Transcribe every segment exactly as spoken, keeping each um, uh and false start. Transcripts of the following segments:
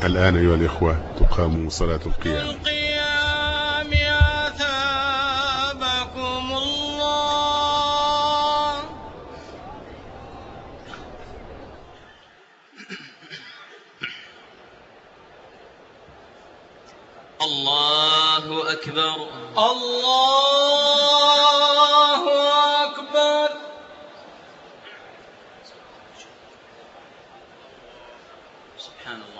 الآن أيها الإخوة تقام صلاة القيام. القيام أثابكم الله. الله أكبر الله أكبر. سبحان الله.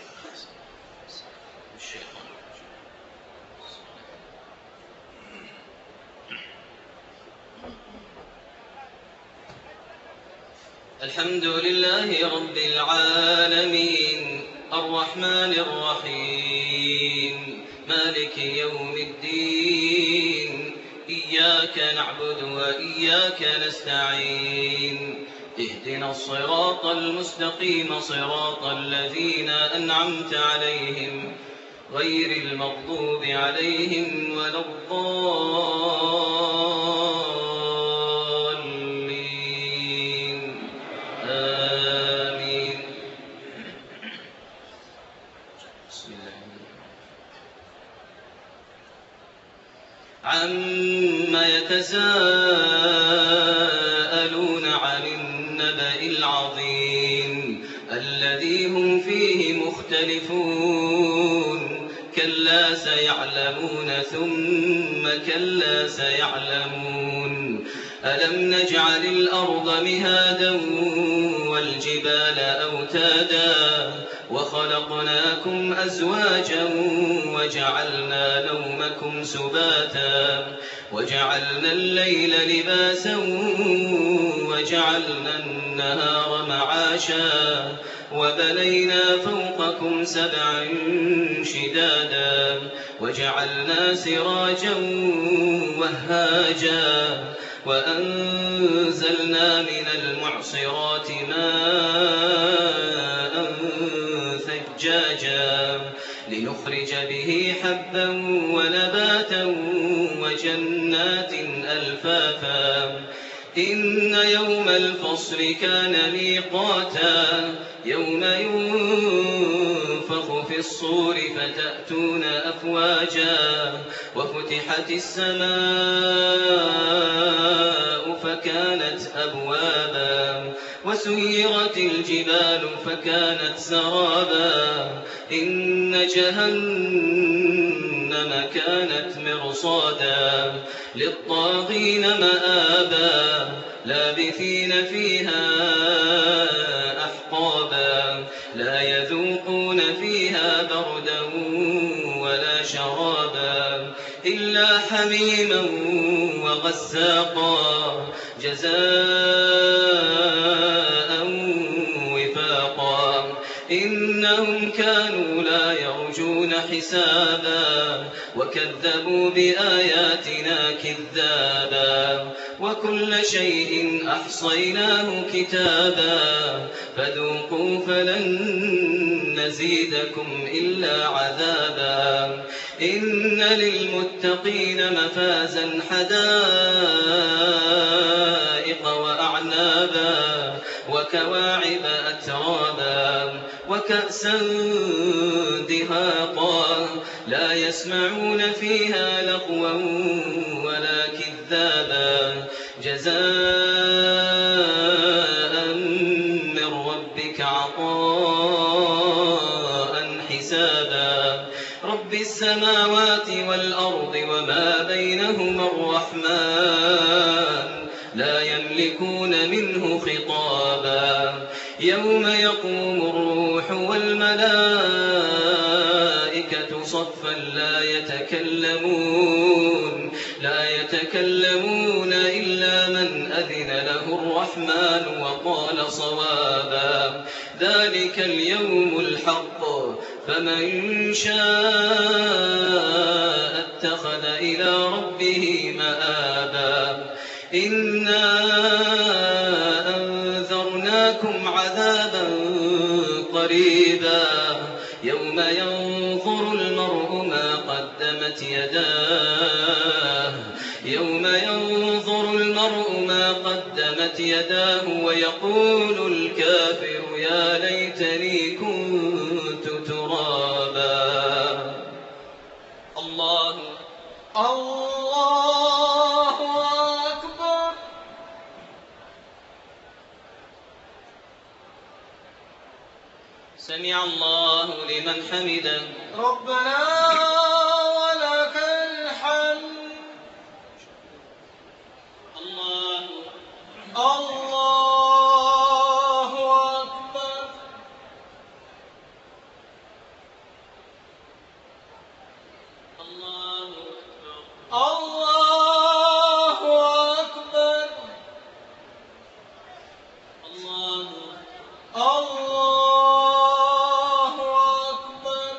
الحمد لله رب العالمين الرحمن الرحيم مالك يوم الدين إياك نعبد وإياك نستعين اهدنا الصراط المستقيم صراط الذين أنعمت عليهم غير المغضوب عليهم ولا الضالين آمين. بسم الله. عما يتساءلون عن النبأ العظيم الذي هم فيه مختلفون كلا سيعلمون ثم كلا سيعلمون ألم نجعل الأرض مهادا والجبال أوتادا وخلقناكم أزواجا وجعلنا نومكم سباتا وجعلنا الليل لباسا وجعلنا النهار معاشا وبنينا فوقكم سبعا شدادا وجعلنا سراجا وهاجا وأنزلنا من المعصرات ماء ثجاجا لنخرج به حبا ونباتا وجنات ألفافا إن يوم الفصل كان ميقاتا يوم ينفخ في الصور فتأتون أفواجا وفتحت السماء فكانت أبوابا وسيرت الجبال فكانت سرابا إن جهنم كانت مرصادا للطاغين مآبا لابثين فيها أحقابا لا يذوقون فيها بردا ولا شرابا إلا حميما وغساقا جزاء وفاقا إنهم كانوا لا يرجون حسابا وكذبوا بآياتنا كذابا وكل شيء أحصيناه كتابا فذوقوا فلن نزيدكم إلا عذابا إن للمتقين مفازا حدائق وأعنابا وكواعب أترابا وكأسا دهاقا لا يسمعون فيها لغوا ولا كذابا جزاء من ربك عطاء حسابا رب السماوات والأرض وما بينهما الرحمن لا يملكون منه خطابا يوم يقوم الروح والملائكة صفا لا يتكلمون لا يتكلمون إلا من أذن له الرحمن وقال صوابا ذلك اليوم الحق فمن شاء اتخذ إلى ربه مآبا إنا أنذرناكم عذابا قريبا يوم ينظر المرء ما قدمت يداه يوم ينظر المرء ما قدمت يداه ويقول الكافر يا ليتني كنت ترابا سمع الله لمن حمده. ربنا ولك الحمد. الله الله أكبر. الله أكبر. الله أكبر. الله الله أكبر.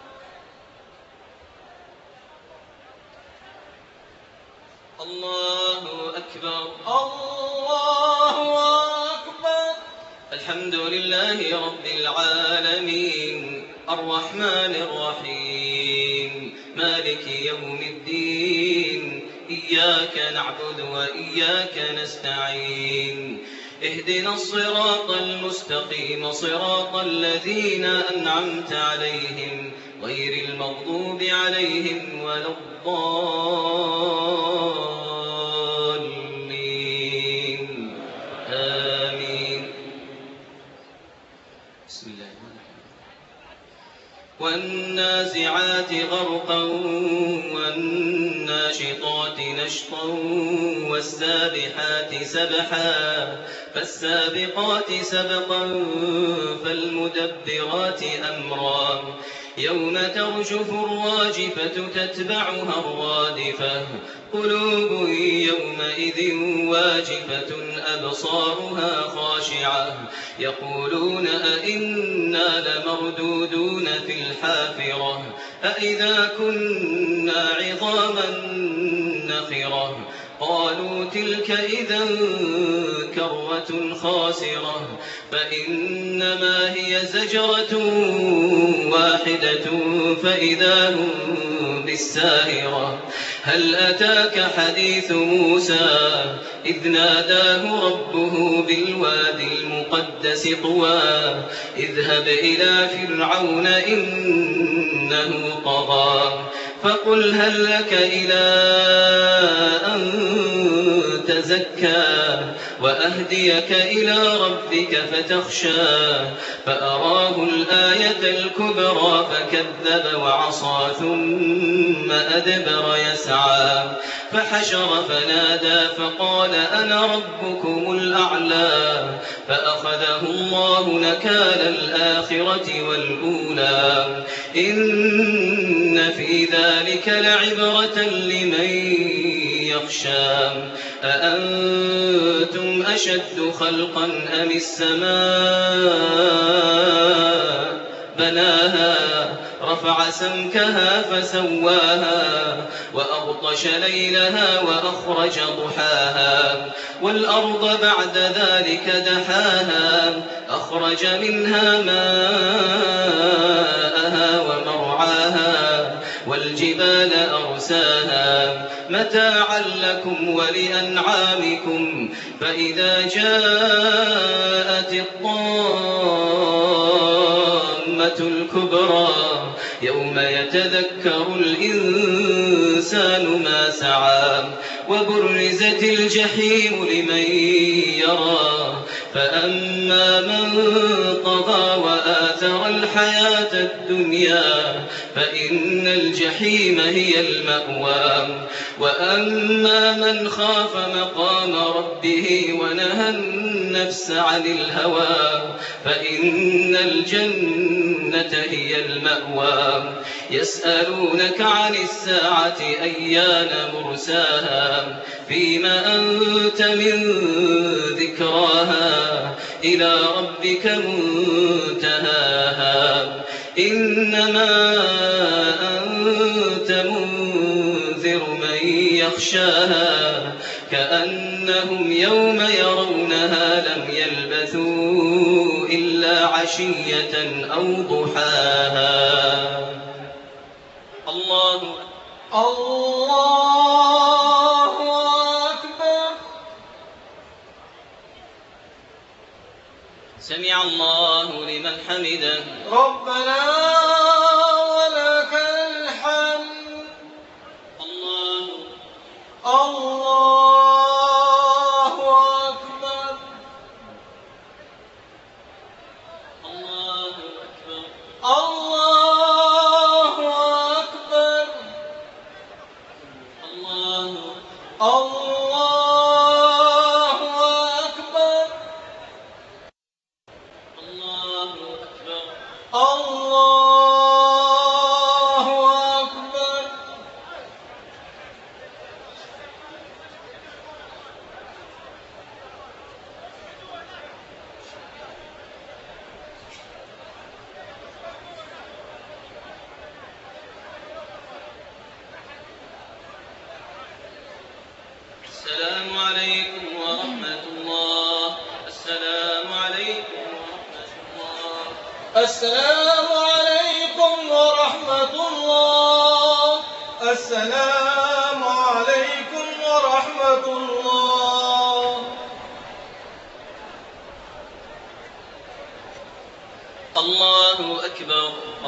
الله أكبر. الله أكبر. الحمد لله رب العالمين الرحمن الرحيم مالك يوم الدين إياك نعبد وإياك نستعين اهدنا الصراط المستقيم صراط الذين أنعمت عليهم غير المغضوب عليهم ولا الضالين آمين. بسم الله والنازعات غرقا والناشطات نشطا والسابحات سبحا فالسابقات سبقا فالمدبرات أمرا يوم ترجف الراجفة تتبعها الرادفة قلوب يومئذ واجفة أبصارها خاشعة يقولون أئنا لمردودون في الحافرة أئذا كنا عظاما نخرة قالوا تلك إذا كرة خاسرة فإنما هي زجرة واحدة فإذا هم بالساهرة هل أتاك حديث موسى إذ ناداه ربه بالوادي المقدس طوى اذهب إلى فرعون إنه طغى فقل هل لك إلى أن تزكى وأهديك إلى ربك فتخشى فأراه الآية الكبرى فكذب وعصى ثم أدبر يسعى فحشر فنادى فقال أنا ربكم الأعلى فأخذه الله نكال الآخرة والأولى إن في ذلك لعبرة لمن يخشى أأنتم أشد خلقا أم السماء بناها رفع سمكها فسواها وأغطش ليلها وأخرج ضحاها والأرض بعد ذلك دحاها أخرج منها ماءها ومرعاها والجبال أرساها متاعا لكم ولأنعامكم فإذا جاءت الطامة الكبرى يوم يتذكر الإنسان ما سعى وبرزت الجحيم لمن يرى فأما من طغى وآثر الحياة الدنيا فإن الجحيم هي المأوى وأما من خاف مقام ربه ونهى النفس عن الهوى فإن الجنة هي المأوى يسألونك عن الساعة أيان مرساها فيما أنت من ذكراها إلى ربك منتهاها إنما أنت منذر من يخشاها كأنهم يوم يرونها لم يلبثوا إلا عشية أو ضحاها. الله الله أكبر. سمع الله لمن حمده. ربنا ولك الحمد. الله الله أكبر. الله أكبر. السلام عليكم ورحمة الله. السلام عليكم ورحمة الله. الله أكبر.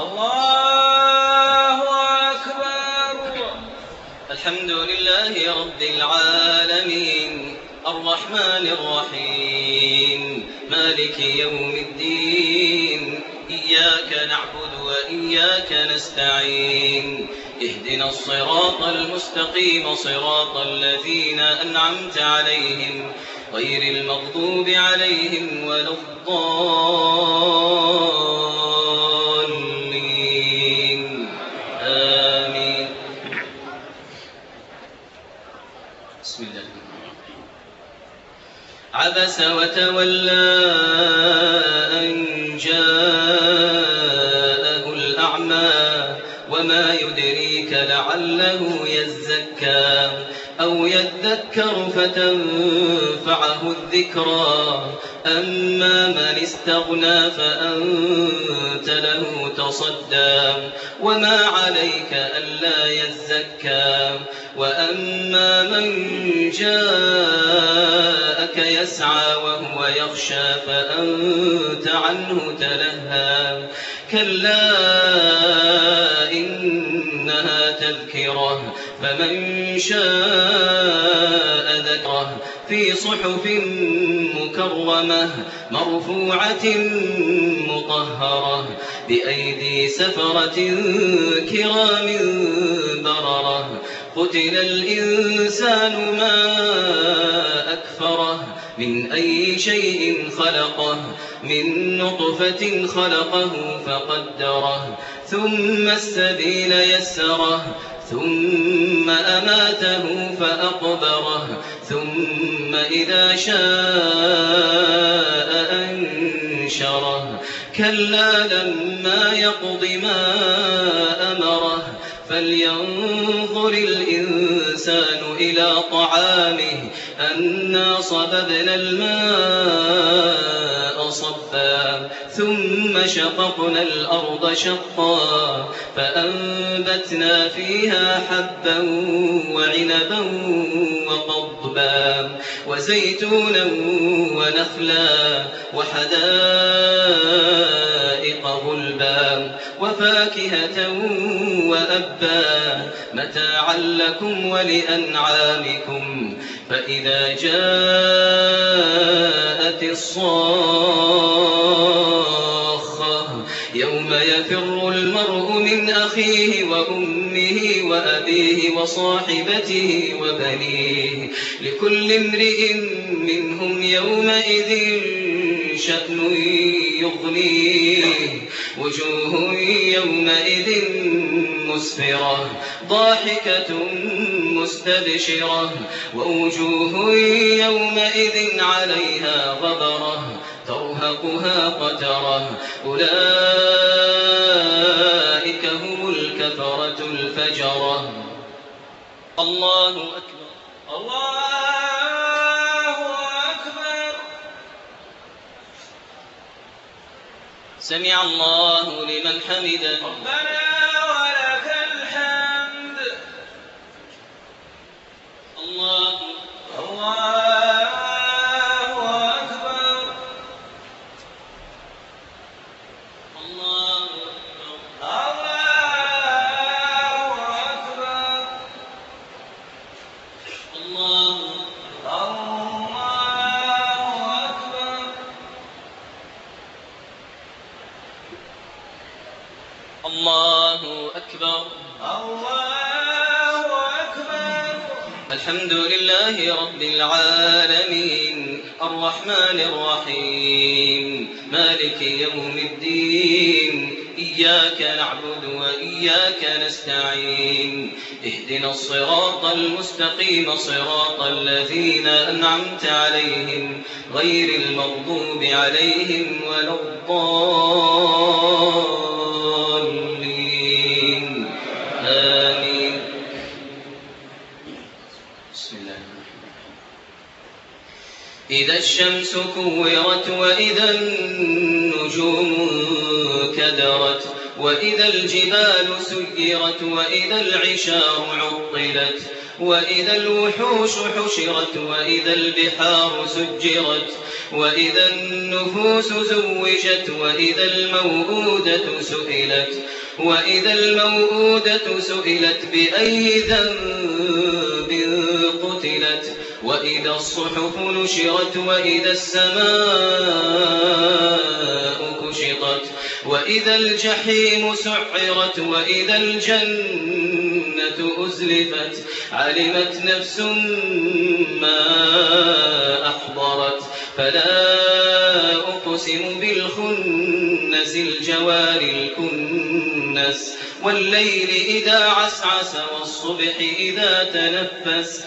الله أكبر. الحمد لله رب العالمين الرحمن الرحيم مالك يوم الدين إياك نعبد وإياك نستعين اهدنا الصراط المستقيم صراط الذين أنعمت عليهم غير المغضوب عليهم ولا الضالين آمين. بسم الله. عبس وتولى أن جاءه الأعمى وما يدريك لعله يزكى أو يذكر فتنفعه الذكرى أما من استغنى فأنت له تصدى وما عليك ألا يزكى وأما من جاءك يسعى وهو يخشى فأنت عنه تلهى كلا إنها تذكرة فمن شاء ذكره في صحف مكرمة مرفوعة مطهرة بأيدي سفرة كرام بررة قتل الإنسان ما أكفره من أي شيء خلقه من نطفة خلقه فقدره ثم السبيل يسره ثم أماته فأقبره ثم إذا شاء أنشره كلا لما يقض ما أمره فلينظر الإنسان إلى طعامه أنا صببنا الماء صبا ثم شققنا الأرض شقا فأنبتنا فيها حبا وعنبا وقضبا وزيتونا ونخلا وحدائق غلبا وفاكهة وأبا متاعا لكم ولأنعامكم فإذا جاءت الصاخة يوم يفر المرء من أخيه وأمه وأبيه وصاحبته وبنيه لكل امرئ منهم يومئذ شأن يغنيه وجوه يومئذ مسفرة ضاحكة مستبشرة ووجوه يومئذ عليها غبرة ترهقها قترة أولئك هم الكفرة الفجرة. الله أكبر. الله أكبر. سمع الله لمن حمده. ربنا ولك الحمد. الله الله أكبر. الله أكبر. الله الله أكبر. الله أكبر. الحمد لله رب العالمين الرحمن الرحيم مالك يوم الدين إياك نعبد وإياك نستعين اهدنا الصراط المستقيم صراط الذين أنعمت عليهم غير المغضوب عليهم ولا الضالين آمين. بسم الله الرحمن الرحيم. إذا الشمس كورت وإذا النجوم وإذا الجبال سيرت وإذا العشار عطلت وإذا الوحوش حشرت وإذا البحار سجرت وإذا النفوس زوجت وإذا الموءودة سئلت وإذا الموءودة سئلت بأي ذنب قتلت وإذا الصحف نشرت وإذا السماء كشطت وإذا الجحيم سعرت وإذا الجنة أزلفت علمت نفس ما أحضرت فلا أقسم بالخنس الجوار الكنس والليل إذا عسعس والصبح إذا تنفس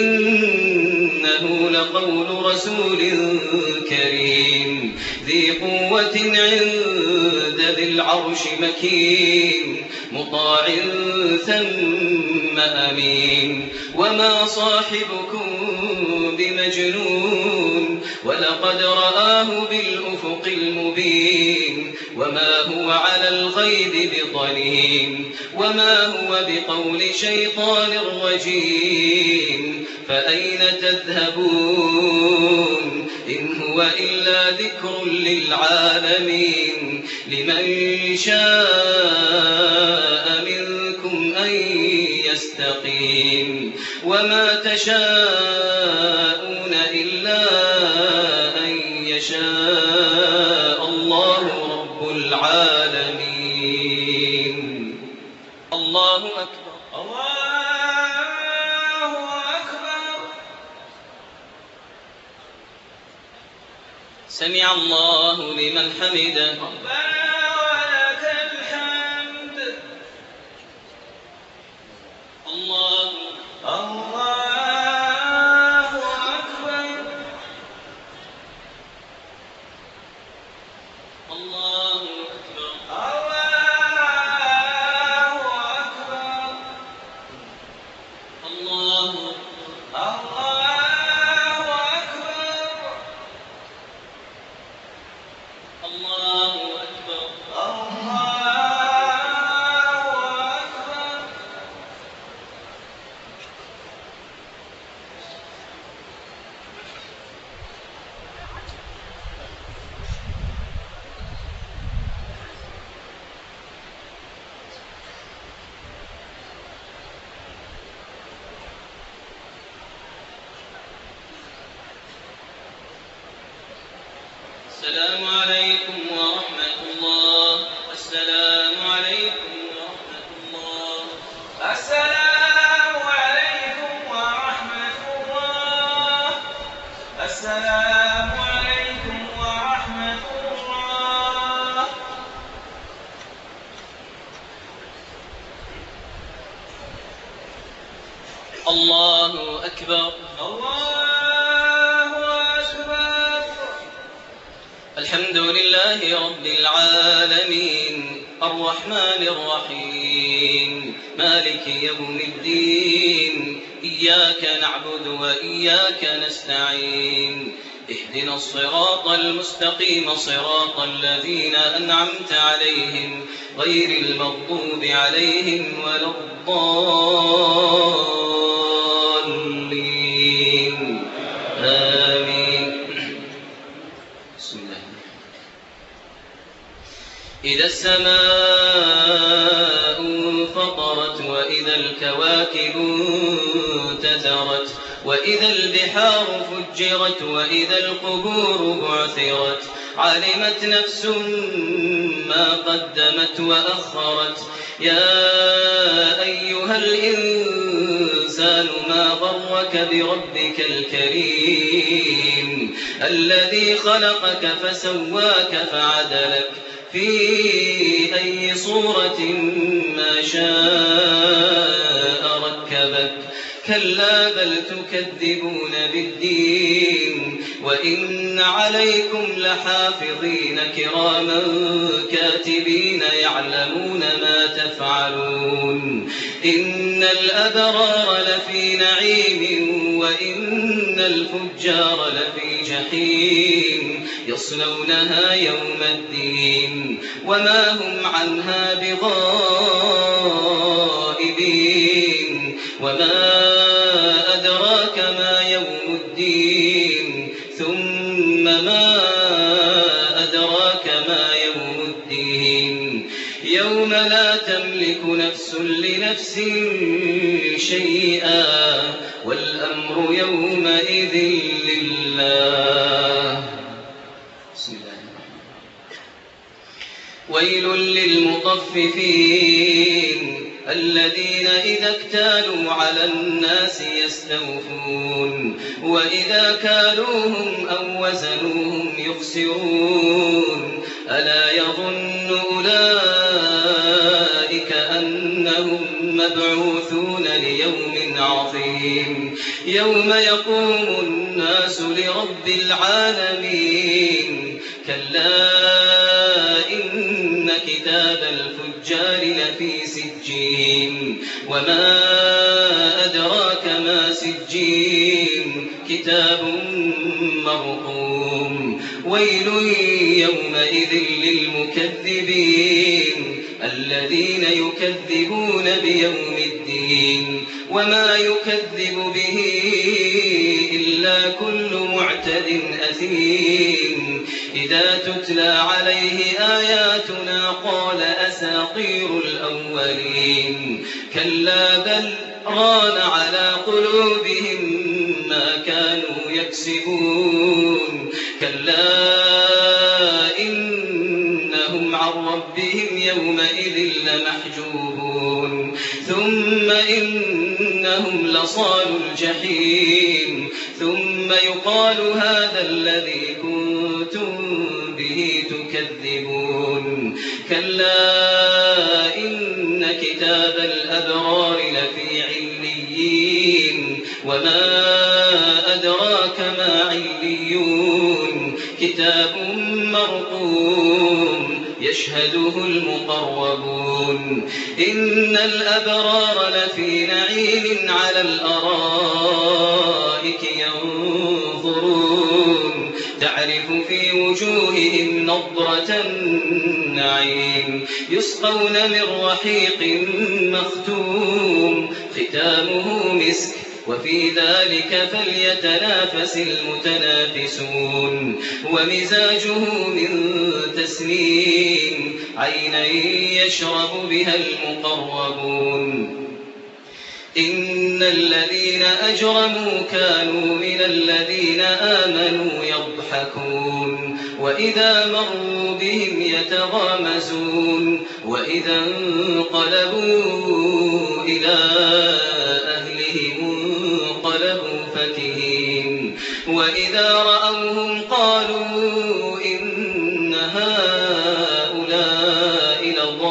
إنه لقول رسول كريم ذي قوة عند ذي العرش مكين مطاع ثم أمين وما صاحبكم بمجنون ولقد رآه بالأفق المبين وما هو على الغيب بضنين وما هو بقول شيطان رجيم فأين تذهبون إن هو إلا ذكر للعالمين لمن شاء منكم أن يستقيم وما تشاءون إلا أن يشاء الله رب العالمين الله أكبر الله أكبر سمع الله لمن حمده ربنا ولك الحمد الله الله أكبر الله أكبر الله أكبر الله الله أكبر الله أكبر الله أكبر السلام عليكم ورحمة الله السلام عليكم ورحمة الله السلام عليكم ورحمة الله السلام عليكم ورحمة الله الله أكبر الله أكبر الحمد لله رب العالمين الرحمن الرحيم مالك يوم الدين إياك نعبد وإياك نستعين اهدنا الصراط المستقيم صراط الذين أنعمت عليهم غير المغضوب عليهم ولا الضالين آمين بسم الله إذا السماء انفطرت وإذا الكواكب انتثرت وإذا البحار فجرت وإذا القبور بعثرت علمت نفس ما قدمت وأخرت يا أيها الإنسان ما غرك بربك الكريم الذي خلقك فسواك فعدلك في أي صورة ما شاء ركبك كلا بل تكذبون بالدين وإن عليكم لحافظين كراما كاتبين يعلمون ما تفعلون إن الأبرار لفي نعيم وإن الفجار لفي جحيم يصلونها يوم الدين وما هم عنها بغائبين وما أدراك ما يوم الدين ثم ما أدراك ما يوم الدين يوم لا تملك نفس لنفس شيئا والأمر يومئذ لله. بسم الله الرحمن الرحيم. ويل للمطففين الذين إذا اكتالوا على الناس يستوفون وإذا كالوهم أو وزنوهم يخسرون ألا يظن أولئك أنهم مبعوثون ليوم عظيم يوم يقوم الناس لرب العالمين كلا إن كتاب الفجار لفي سجين وما أدراك ما سجين كتاب مرقوم ويل يومئذ للمكذبين الذين يكذبون بيوم الدين وما يكذب به إلا كل معتد أثيم إذا تتلى عليه آياتنا قال أساطير الأولين كلا بل ران على قلوبهم ما كانوا يكسبون كلا إنهم عن ربهم يومئذ لمحجوبون ثم إنهم لصال الجحيم ثم يقال هذا الذي كنتم به تكذبون كلا إن كتاب الأبرار لفي عليين وما أدراك ما عليون كتاب مرقوم يشهده المقربون إن الأبرار لفي نعيم على الأرائك ينظرون تعرف في وجوههم نضرة النعيم يسقون من رحيق مختوم ختامه مسك وفي ذلك فليتنافس المتنافسون ومزاجه من تسنيم عينا يشرب بها المقربون إن الذين أجرموا كانوا من الذين آمنوا يضحكون وإذا مروا بهم يتغامزون وإذا انقلبوا إلى أهلهم انقلبوا فكهين وإذا رأوهم قالوا إن هؤلاء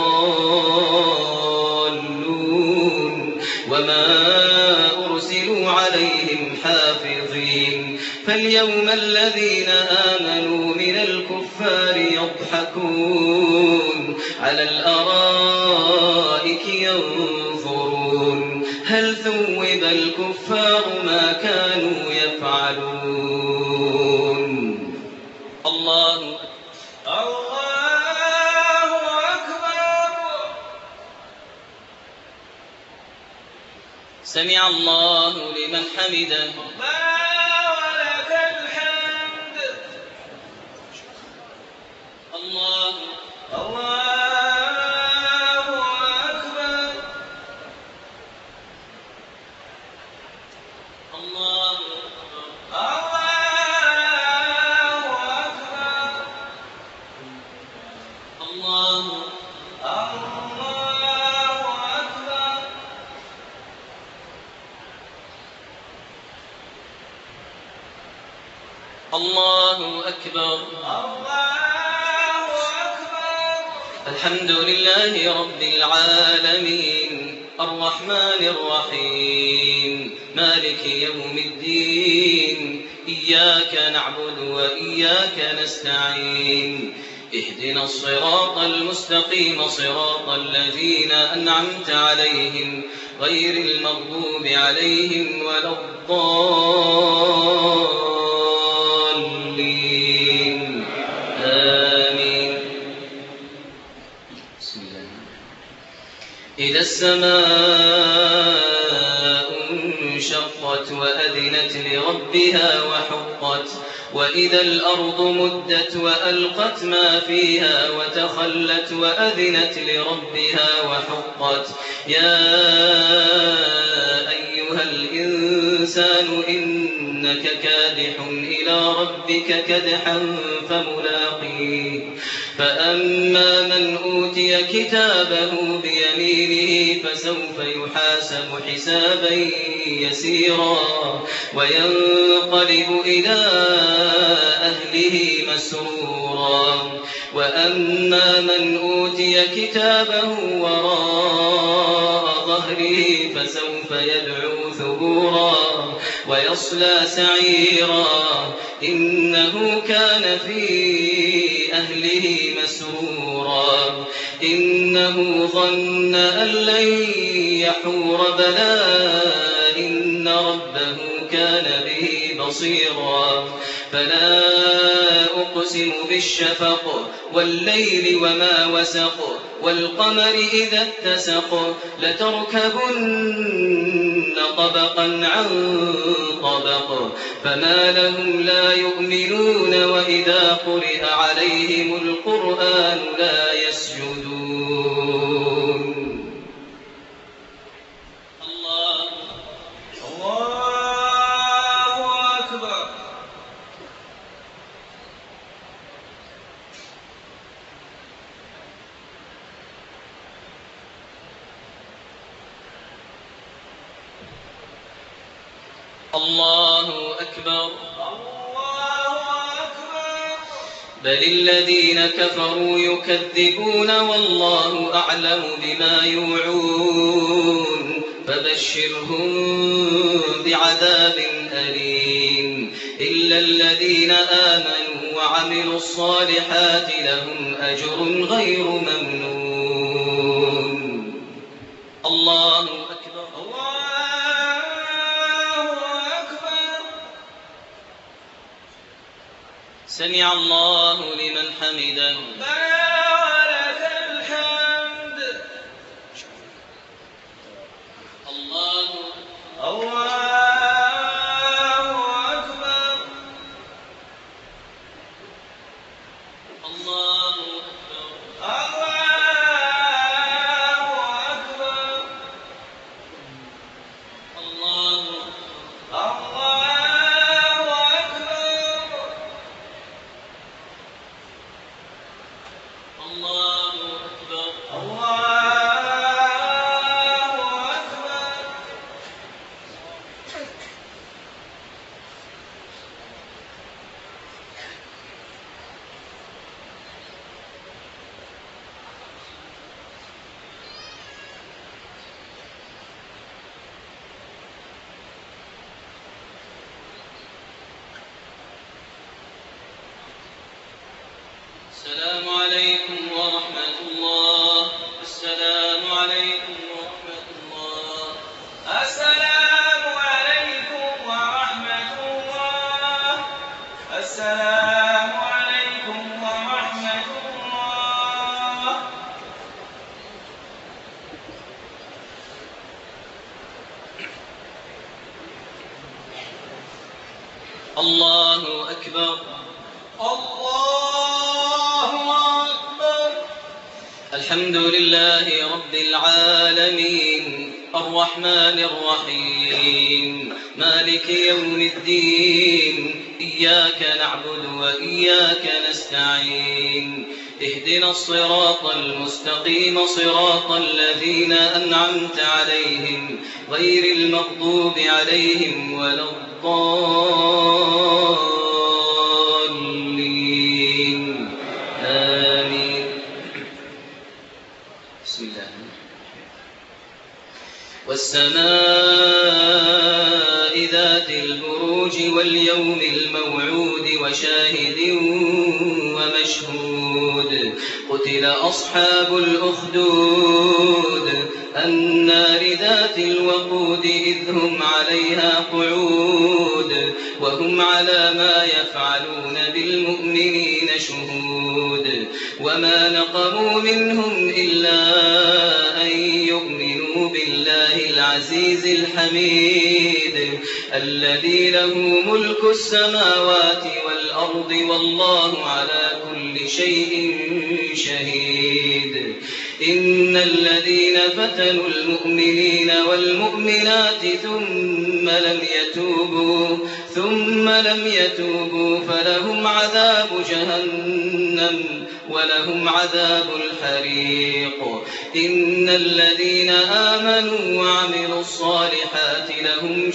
لضالون وما أرسلوا عليهم حافظين فاليوم الذين آمنوا من الكفار يضحكون على الأرائك ينظرون هل ثوب الكفار ما كانوا يفعلون. الله الله أكبر. سمع الله لمن حمده. الله الله أكبر. الله الله أكبر. الله أكبر. الحمد لله رب العالمين الرحمن الرحيم مالك يوم الدين إياك نعبد وإياك نستعين اهدنا الصراط المستقيم صراط الذين أنعمت عليهم غير المغضوب عليهم ولا الضالين إذا السماء انشقت وأذنت لربها وحقت وإذا الأرض مدت وألقت ما فيها وتخلت وأذنت لربها وحقت يا أيها الإنسان إنك كادح إلى ربك كدحا فملاقيه فأما من أوتي كتابه بيمينه فسوف يحاسب حسابا يسيرا وينقلب إلى أهله مسرورا وأما من أوتي كتابه وراء ظهره فسوف يدعو ثبورا ويصلى سعيرا إنه كان في أهله مسرورا إنه ظن أن لن يحور بلى إن ربه كان به بصيرا فلا أقسم بالشفق والليل وما وسق والقمر إذا اتسق لتركبن طبقا عن طبق فما لهم لا يؤمنون وإذا قرئ عليهم القرآن لا يسجدون الله الله أكبر. الله أكبر. الله أكبر. بل الذين كفروا يكذبون والله أعلم بما يوعون فبشرهم بعذاب أليم إلا الذين آمنوا وعملوا الصالحات لهم أجر غير ممنون. الله أكبر. الله أكبر. سمع الله لمن حمده. ربنا ولك الحمد. الله الله أكبر. الله أكبر. الله أكبر. الله الله أكبر. الله أكبر. الله أكبر. السلام عليكم ورحمة الله. السلام عليكم ورحمة الله. السلام عليكم ورحمة الله. السلام عليكم ورحمة الله. الله أكبر. الله أكبر. الحمد لله رب العالمين الرحمن الرحيم مالك يوم الدين إياك نعبد وإياك نستعين اهدنا الصراط المستقيم صراط الذين أنعمت عليهم غير المغضوب عليهم ولا الضالين آمين. بسم الله. والسماء ذات البروج واليوم الموعود وشاهد ومشهود قتل أصحاب الأخدود النار ذات الوقود إذ هم عليها قعود وهم على ما يفعلون بالمؤمنين شهود وما نقموا منهم إلا أن يؤمنوا حميد الذي له ملك السماوات والأرض والله على كل شيء شهيد إن الذين فتنوا المؤمنين والمؤمنات ثم لم يتوبوا ثم لم يتوبوا فلهم عذاب جهنم ولهم عذاب الحريق إن الذين آمنوا وعملوا الصالحات لهم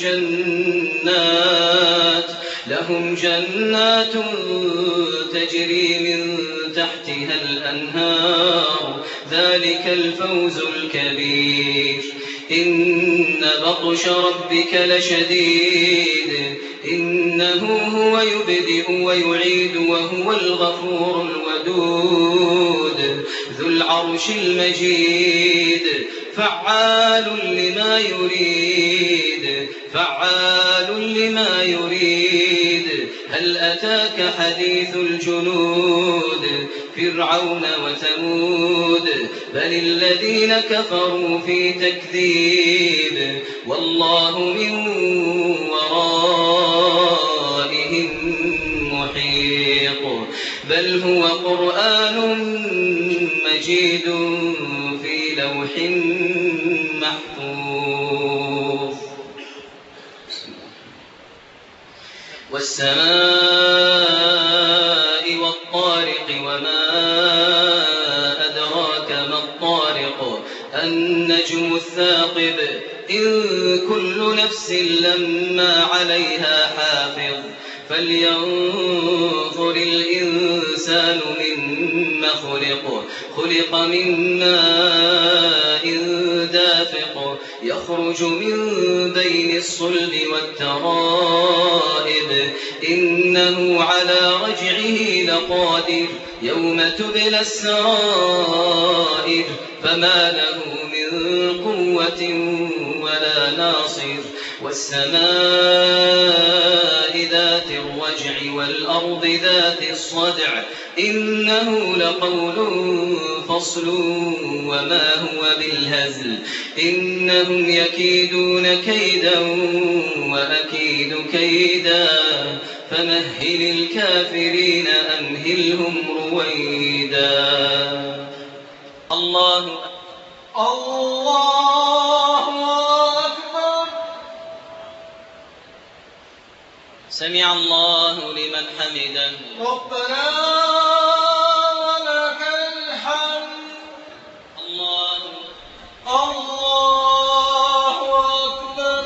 جنات لهم جنات تجري من تحتها الأنهار ذلك الفوز الكبير إن بطش ربك لشديد إنه هو يبدئ ويعيد وهو الغفور الودود ذو العرش المجيد فعال لما يريد فعال لما يريد هل أتاك حديث الجنود فرعون وثمود بل الذين كفروا في تكذيب والله من ورائهم محيط بل هو قرآن مجيد في لوح محفوظ والسماء والطارق وما أدراك ما الطارق النجم الثاقب إن كل نفس لما عليها حافظ فلينظر الإنسان مما خلق خلق من ماء دافق يخرج من بين الصلب والترائب إنه على رجعه لقادر يوم تبلى السرائر فما له من قوة ولا ناصر والسماء ذات الرجع والأرض ذات الصدع إنه لقول فصل وما هو بالهزل إنهم يكيدون كيدا وأكيد كيدا فمهل الكافرين أمهلهم رويدا الله الله أكبر سمع الله لمن حمده ربنا ولك الحمد الله الله أكبر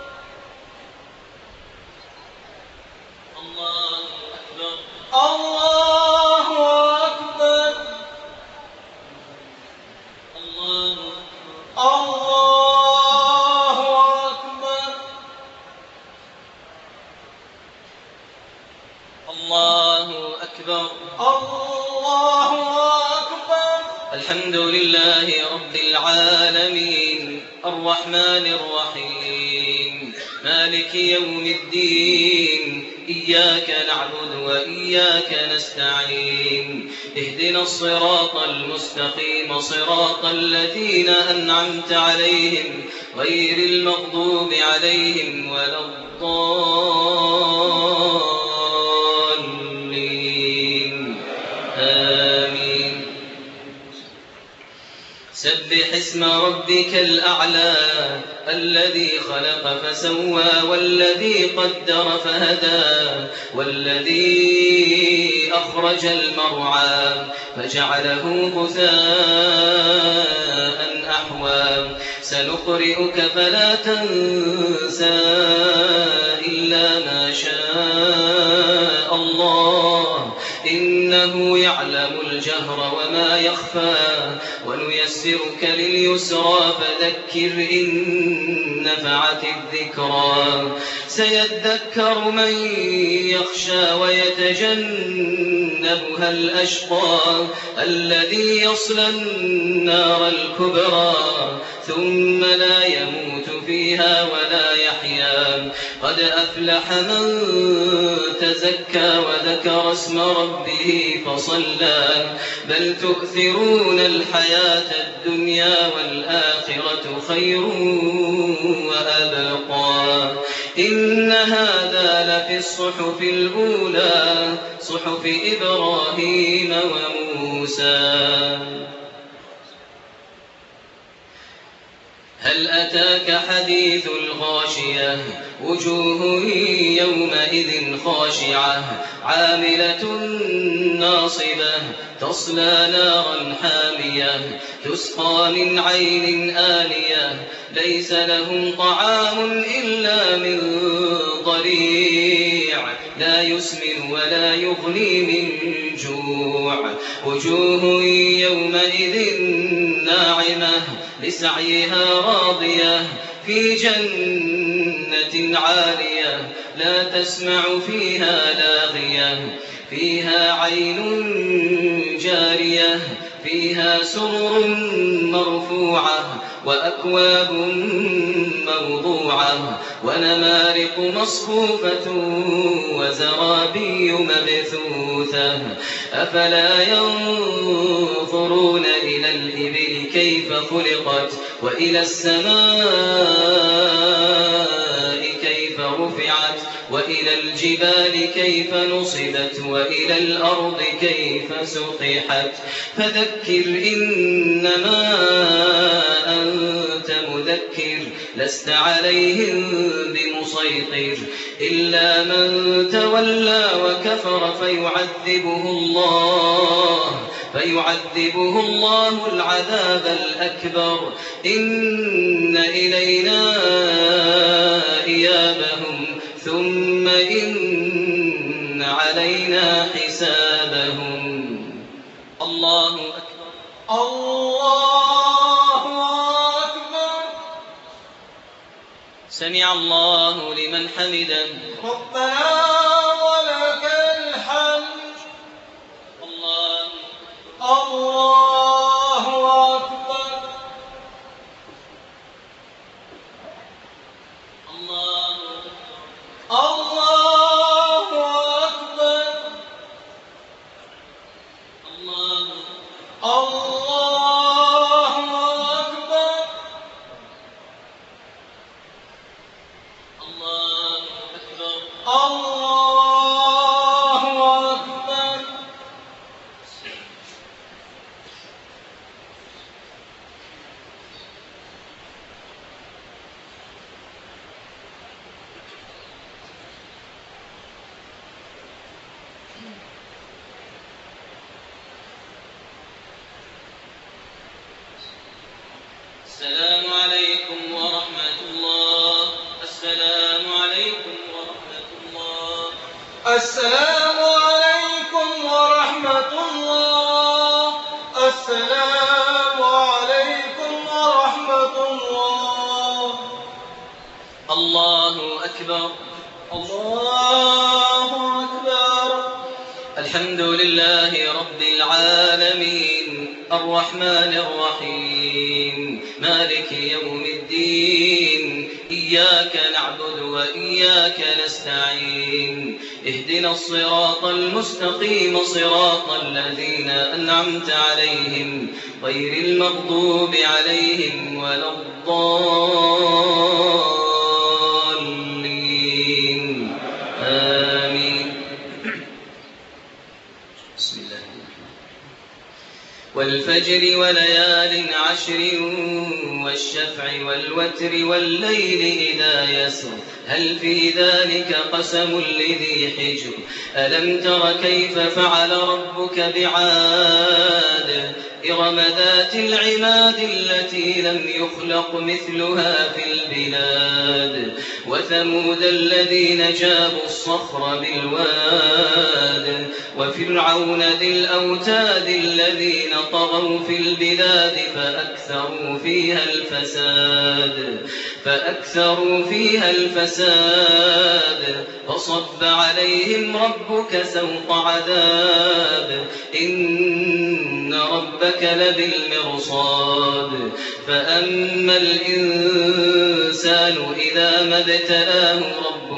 الله أكبر الله أكبر الله الله أكبر الله أكبر الله أكبر الحمد لله رب العالمين الرحمن الرحيم مالك يوم الدين إياك نعبد وإياك نستعين اهدنا الصراط المستقيم صراط الذين أنعمت عليهم غير المغضوب عليهم ولا الضالين آمين سبح اسم ربك الأعلى الذي خلق فسوى والذي قدر فهدى والذي أخرج المرعى فجعله غثاء أحوى سنقرئك فلا تنسى إلا ما شاء الله إنه يعلم الجهر وما يخفى ونيسرك لليسرى فذكر إن نفعت الذكرى سيذكر من يخشى ويتجنبها الأشقى الذي يصلى النار الكبرى ثم لا يموت فيها ولا يحيا قد أفلح من تزكى وذكر اسم ربه فصلى بل تؤثرون الحياة الدنيا والآخرة خير وأبقى إن هذا لفي الصحف الأولى صحف إبراهيم وموسى. هل أتاك حديث الغاشية وجوه يومئذ خاشعة عاملة ناصبة تصلى نارا حامية تسقى من عين آنية ليس لهم طعام إلا من ضريع لا يسمن ولا يغني من جوع وجوه يومئذ ناعمة لسعيها راضية في جنة عالية لا تسمع فيها لاغية فيها عين جارية فيها سرر مرفوعة وأكواب موضوعة ونمارق مصفوفة وزرابي مبثوثة أفلا ينظرون إلى الإبل كيف خلقت وإلى السماء كيف رفعت وإلى الجبال كيف نصبت وإلى الأرض كيف سطحت فذكر إنما أنت مذكر لست عليهم بمسيطر إلا من تولى وكفر فيعذبه الله فيعذبه الله العذاب الأكبر إن إلينا إيابهم ثم إن علينا حسابهم. الله أكبر الله أكبر. سمع الله لمن حمده. ربنا ولك الحمد. الله الله أكبر. الله الله أكبر. الله الله أكبر. الله أكبر. الله أكبر. السلام عليكم ورحمة الله. السلام عليكم ورحمة الله. السلام عليكم ورحمة الله. السلام عليكم ورحمة الله. الله أكبر. الله أكبر. الحمد لله رب العالمين الرحمن الرحيم مالك يوم الدين إياك نعبد وإياك نستعين اهدنا الصراط المستقيم صراط الذين أنعمت عليهم غير المغضوب عليهم ولا الضالين آمين. بسم الله والفجر وليال عشر والشفع والوتر والليل إذا يسر هل في ذلك قسم لذي حجر ألم تر كيف فعل ربك بعاد إرم ذات العماد التي لم يخلق مثلها في البلاد وثمود الذين جابوا الصخر بالواد وفرعون ذي الأوتاد الذين طغوا في البلاد فأكثروا فيها الفساد فأكثروا فيها الفساد فصب عليهم ربك سوط عذاب إن ربك لبالمرصاد فأما الإنسان إذا ما ابتلاه ربه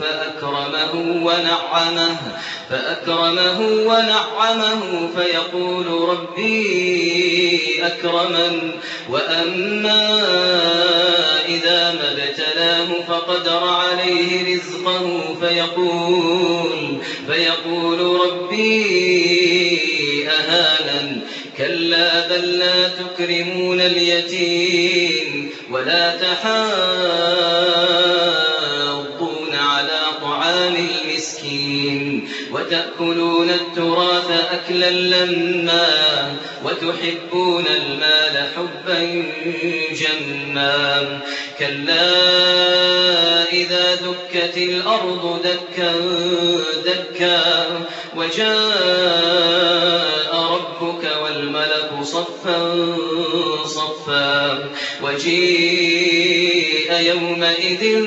فأكرمه ونعمه فأكرمه ونعمه فيقول ربي أكرمن وأما إذا ما ابتلاه فقدر عليه رزقه فيقول فيقول ربي أهانن كلا بل لا تكرمون اليتيم ولا تحاضون على طعام المسكين وتأكلون التراث أكلا لما وتحبون المال حبا جما كلا إذا دكت الأرض دكا دكا وجاء ربك والملك صفا صفا وجيء يومئذ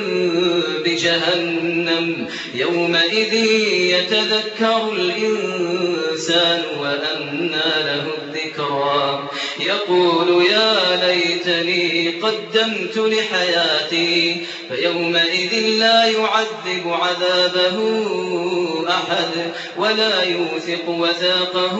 بجهنم يومئذ يتذكر الإنسان وأنى له الذكرى يقول يا ليتني قدمت لحياتي فيومئذ لا يعذب عذابه أحد ولا يوثق وثاقه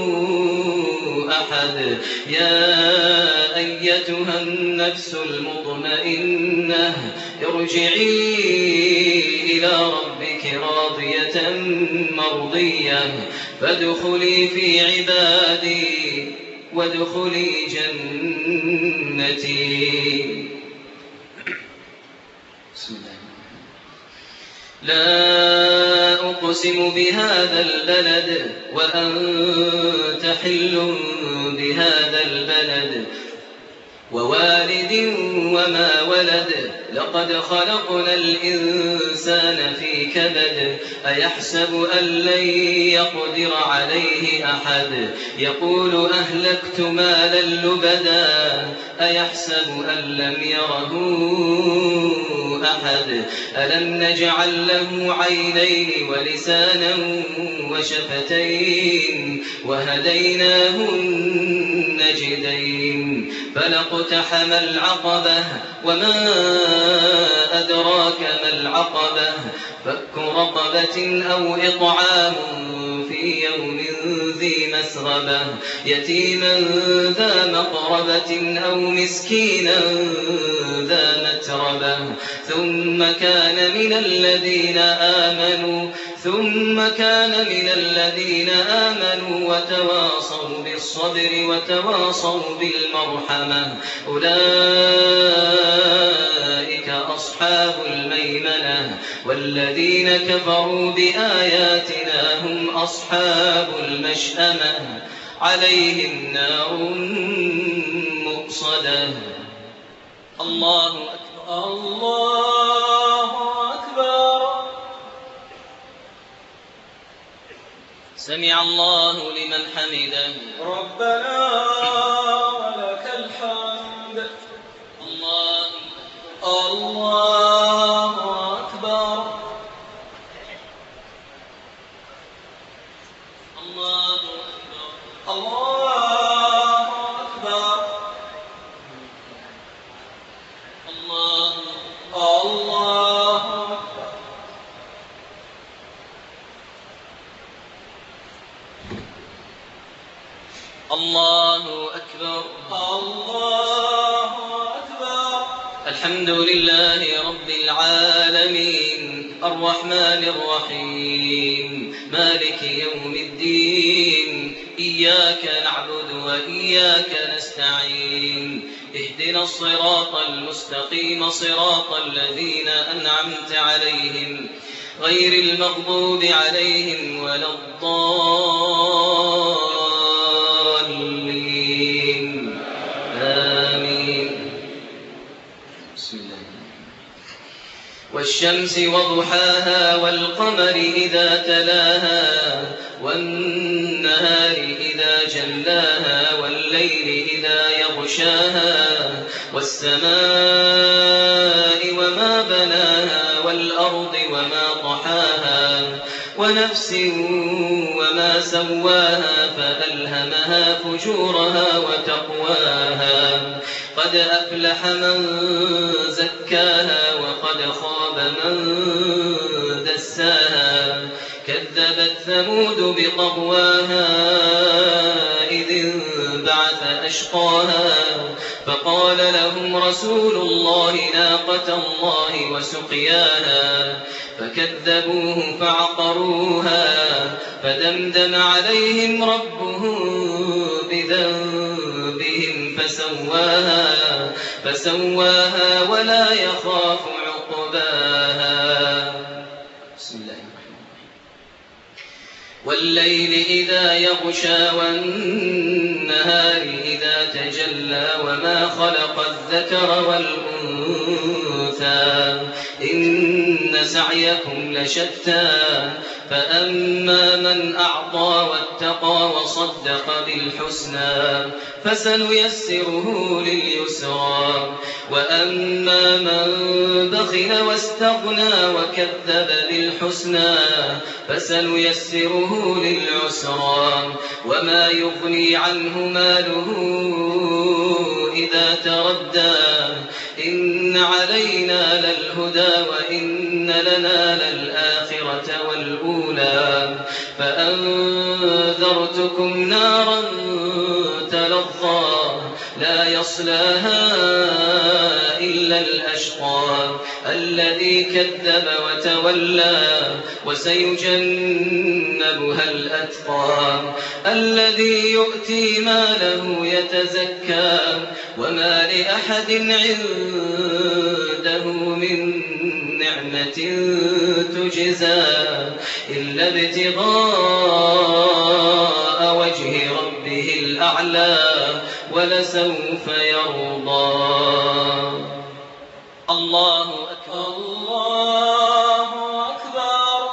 أحد يا أيتها النفس المطمئنة ارجعي إلى ربك راضية مرضية فادخلي في عبادي وادخلي جنتي. بسم الله. لا أقسم بهذا البلد وأنت حل بهذا البلد ووالد وما ولد لقد خلقنا الإنسان في كبد أيحسب أن لن يقدر عليه أحد يقول أهلكت مالا لبدا أيحسب أن لم يره أحد ألم نجعل له عينين ولسانا وشفتين وهديناه النجدين فلاقتحم العقبة وما أدراك ما العقبة فك رقبة أو إطعام في يوم ذي مسغبة يتيما ذا مقربة أو مسكينا ذا متربة ثم كان من الذين آمنوا ثم كان من الذين آمنوا وتواصوا بالصبر وتواصوا بالمرحمة أولئك أصحاب الميمنة والذين كفروا بآياتنا هم أصحاب المشأمة عليهم نار مؤصدة. الله أكبر الله أكبر. سمع الله لمن حمده ربنا ولك الحمد. الله الله أكبر الله أكبر الله أكبر الله الله أكبر. الله أكبر الله أكبر. الحمد لله رب العالمين الرحمن الرحيم مالك يوم الدين إياك نعبد وإياك نستعين اهدنا الصراط المستقيم صراط الذين أنعمت عليهم غير المغضوب عليهم ولا الضالين آمين. بسم الله. والشمس وضحاها والقمر إذا تلاها والنهار إذا جلاها والليل إذا يغشاها والسماء وما بناها والأرض وما طحاها ونفس وما سواها فألهمها فجورها وتقواها قد أفلح من زكاها وقد خاب من كذبت ثمود بطغواها إذ انبعث أشقاها فقال لهم رسول الله ناقة الله وسقياها فكذبوه فعقروها فدمدم عليهم ربهم بذنبهم فسواها فسواها ولا يخاف عقباها. بسم الله الرحمن الرحيم. والليل إذا يغشى والنهار إذا تجلى وما خلق الذكر والأنثى إن سعيكم لشتى فأما من أعطى واتقى وصدق بالحسنى فسنيسره لليسرى وأما من بخل واستغنى وكذب بالحسنى فسنيسره للعسرى وما يغني عنه ماله إذا تردى إن علينا للهدى وإن لنا للآخرة والأولى فأنذرتكم نارا تلظى لا يصلاها إلا الأشقى الذي كذب وتولى وسيجنبها الأتقى الذي يؤتي ماله يتزكى وما لأحد عنده من نعمة تجزى إلا ابتغاء وجه ربه الأعلى ولسوف يرضى. الله أكبر الله أكبر.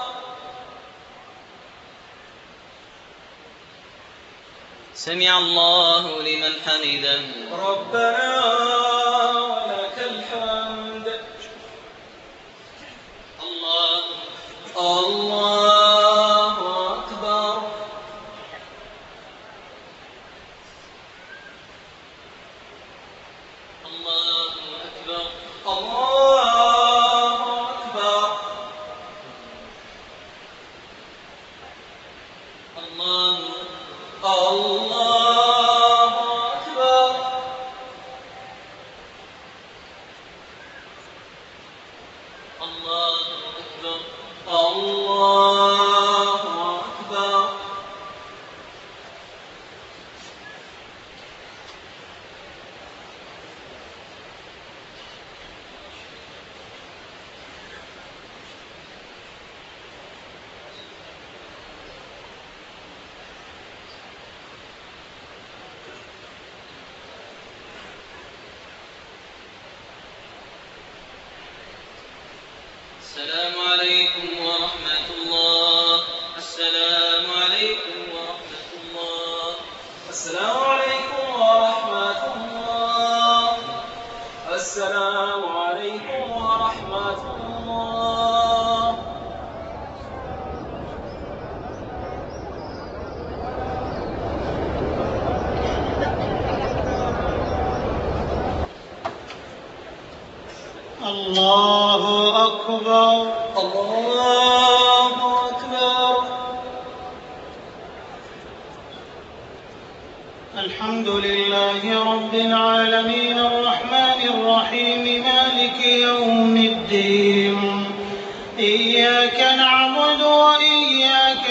سمع الله لمن حمده ربنا ولك الحمد. الله الله أكبر. الله أكبر. الله أكبر. الله الله أكبر. الله أكبر. الله أكبر. السلام عليكم ورحمة الله. السلام عليكم ورحمة الله. السلام عليكم ورحمة الله. السلام عليكم ورحمة الله. الله أكبر. الله أكبر. الحمد لله رب العالمين الرحمن الرحيم مالك يوم الدين إياك نعبد وإياك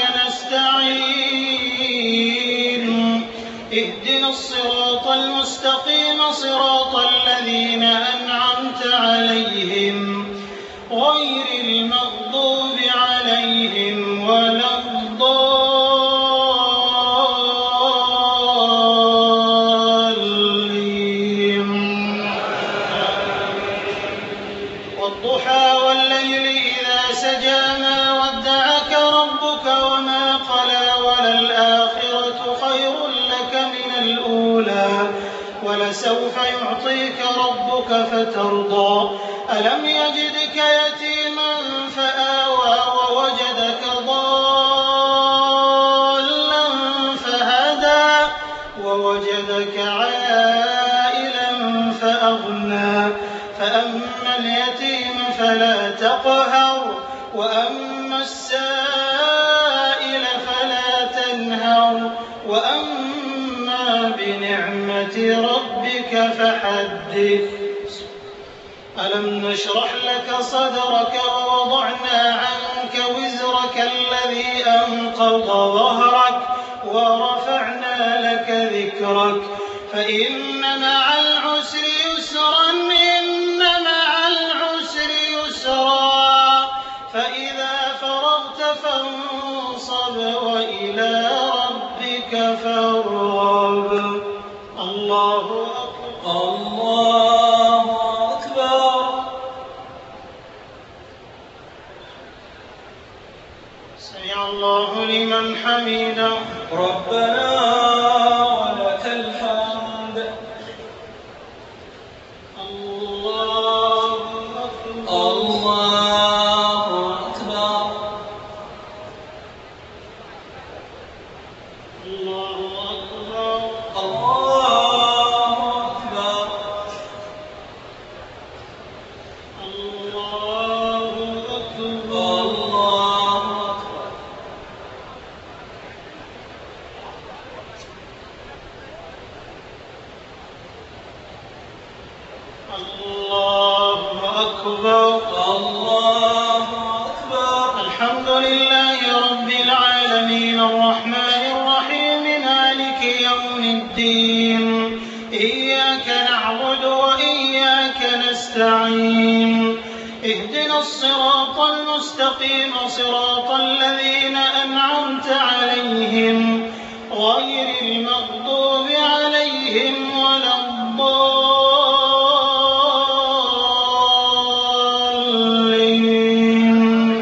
نستعين اهدنا الصراط المستقيم صراط الذين أنعمت عليهم غير المغضوب عليهم ولا الضالين. والضحى والليل إذا سجى ما ودعك ربك وما قلى وللآخرة خير لك من الأولى ولسوف يعطيك ربك فترضى. ألم يجدك يتيما فآوى ووجدك ضالا فهدى ووجدك عائلا فأغنى فأما اليتيم فلا تقهر وأما السائل بنعمة ربك فحدث ألم نشرح لك صدرك ووضعنا عنك وزرك الذي أنقض ظهرك ورفعنا لك ذكرك فإن مع العسر يسرا إن مع العسر يسرا فإذا فرغت فانصب وإلى ربك فارغب. الله أكبر. الله أكبر. سمع الله لمن حمده. ربنا ولك الحمد. الله أكبر. الله أكبر. الله أكبر. الله أكبر. الله أكبر. الله أكبر. الله أكبر. الله أكبر. الحمد لله رب العالمين الرحمن الرحيم مالك يوم الدين إياك نعبد وإياك نستعين اهدنا الصراط المستقيم صراط الذين أنعمت عليهم غير المغضوب عليهم ولا الضالين.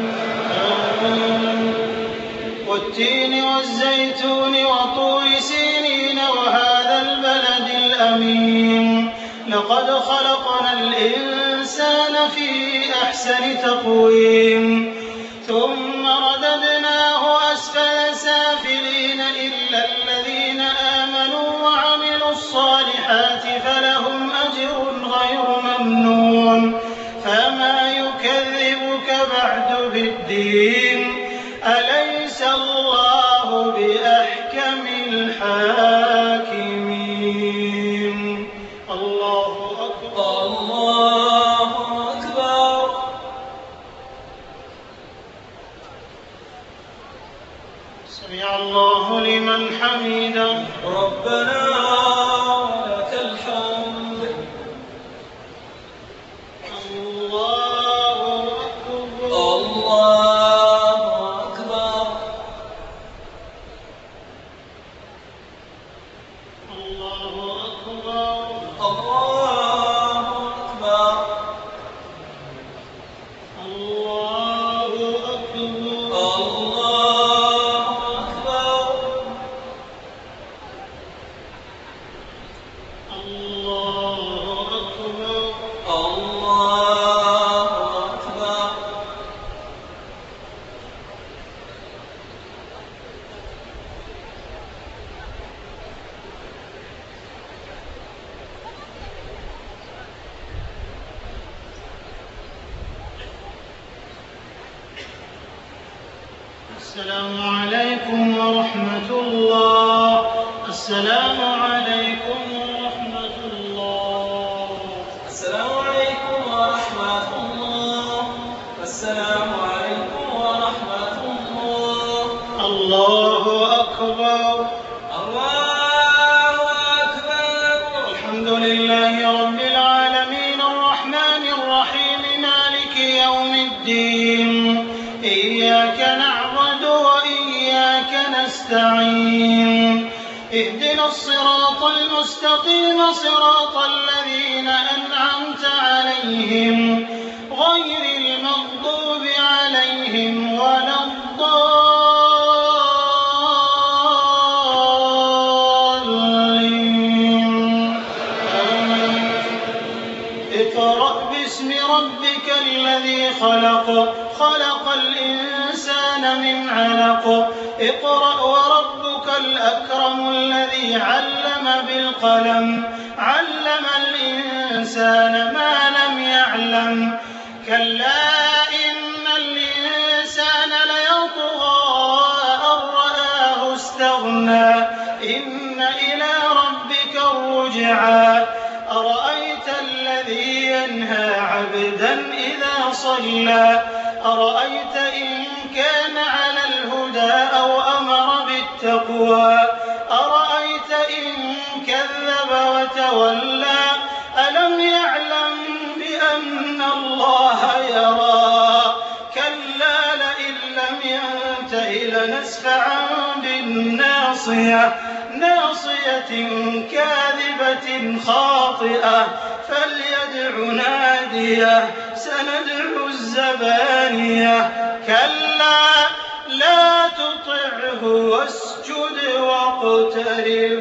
والتين والزيتون وطور سينين وهذا البلد الأمين لقد خلقنا الإنسان في أحسن تقويم ثم رددناه أسفل سافلين إلا الذين آمنوا وعملوا الصالحات فلهم أجر غير ممنون. فما يكذبك بعد بالدين أليس الله بأحكم الحاكمين. الله أكبر. الله أكبر. سمع الله لمن حمده. ربنا ولك الحمد. الله أكبر. الله أكبر. الله أكبر. الله أكبر. الله أكبر. الله أكبر. الله أكبر. الله أكبر. السلام عليكم ورحمة الله. السلام عليكم ورحمة الله. السلام عليكم ورحمة الله. السلام عليكم ورحمة الله. الله أكبر. الله أكبر. الحمد لله رب العالمين الرحمن الرحيم مالك يوم الدين إياك نعبد وإياك نستعين اهدنا الصراط المستقيم صراط الذين أنعمت عليهم غير المغضوب عليهم ولا الضالين. اقرأ باسم ربك الذي خلق خلق الإنسان من علق اقرأ وربك الأكرم الذي علم بالقلم علم الإنسان ما لم يعلم كلا إن الإنسان ليطغى أن رآه استغنى إن إلى ربك رجعا أرأيت الذي ينهى عبدا إذا صلى أرأيت إن كان على الهدى أو أمر بالتقوى أرأيت إن كذب وتولى ألم يعلم بأن الله يرى كلا لئن لم ينته لنسفعا بالناصية ناصية كاذبة خاطئة فليدع ناديه سندع الزبانية كلا لا تطعه واسجد واقترب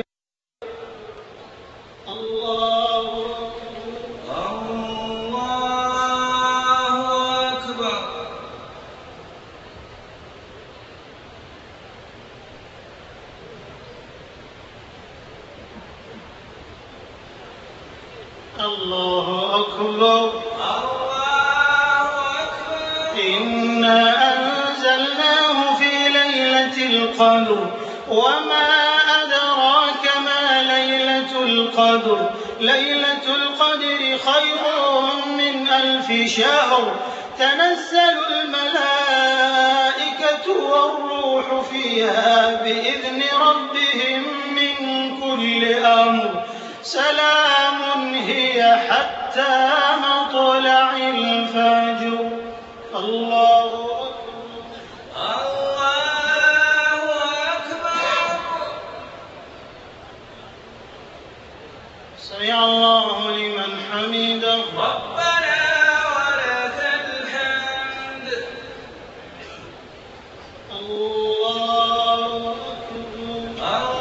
الله الله أكبر الله أكبر إنا أنزلناه في ليلة القدر وما أدراك ما ليلة القدر ليلة القدر خير من ألف شهر تنزل الملائكة والروح فيها بإذن ربهم من كل أمر سلام هي حتى مطلع الفجر الله أكبر الله أكبر سمع الله لمن حمده ربنا ولك الحمد الله أكبر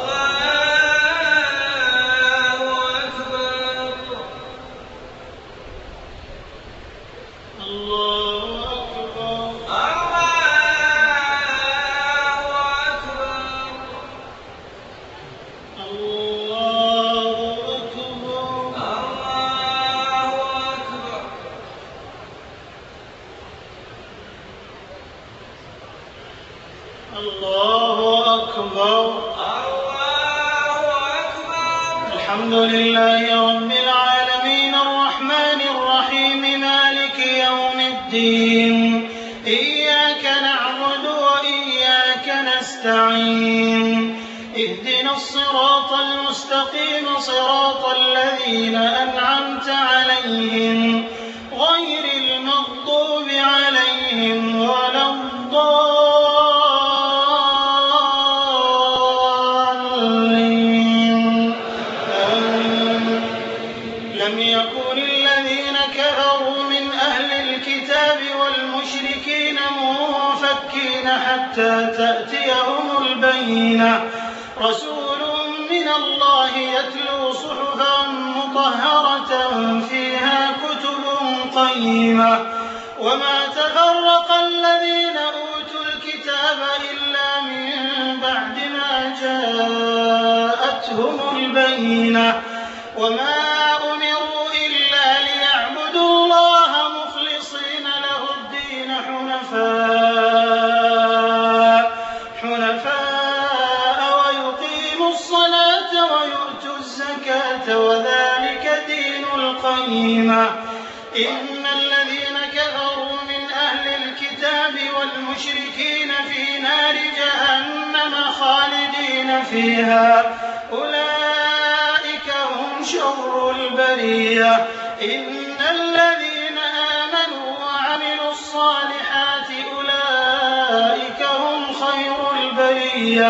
الله أكبر الحمد لله رب العالمين الرحمن الرحيم مالك يوم الدين إياك نعبد وإياك نستعين اهدنا الصراط المستقيم صراط الذين أنعمت عليهم غير المغضوب عليهم ولا الضالين لم يكن الذين كفروا من أهل الكتاب والمشركين منفكين حتى تأتيهم البينة رسول من الله يتلو صحفا مطهرة فيها كتب قيمة وما تفرق الذين أوتوا الكتاب إلا من بعد ما جاءتهم البينة وما أمروا إلا ليعبدوا الله مخلصين له الدين حنفاء حنفاء ويقيموا الصلاة ويؤتوا الزكاة وذلك دين القيمة إن الذين كفروا من أهل الكتاب والمشركين في نار جهنم خالدين فيها أولئك هم شر البرية إن الذين آمنوا وعملوا الصالحات أولئك هم خير البرية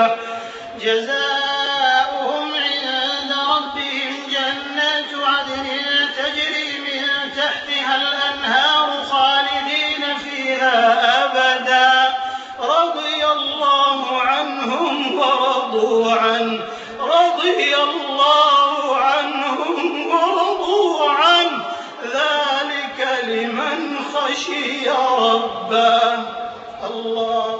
جزاؤهم عند ربهم جنات عدن تجري من تحتها الأنهار خالدين فيها أبدا رضي الله عنهم ورضوا عنه رضي الله عنهم ورضوا عنه ذلك لمن خشي ربه الله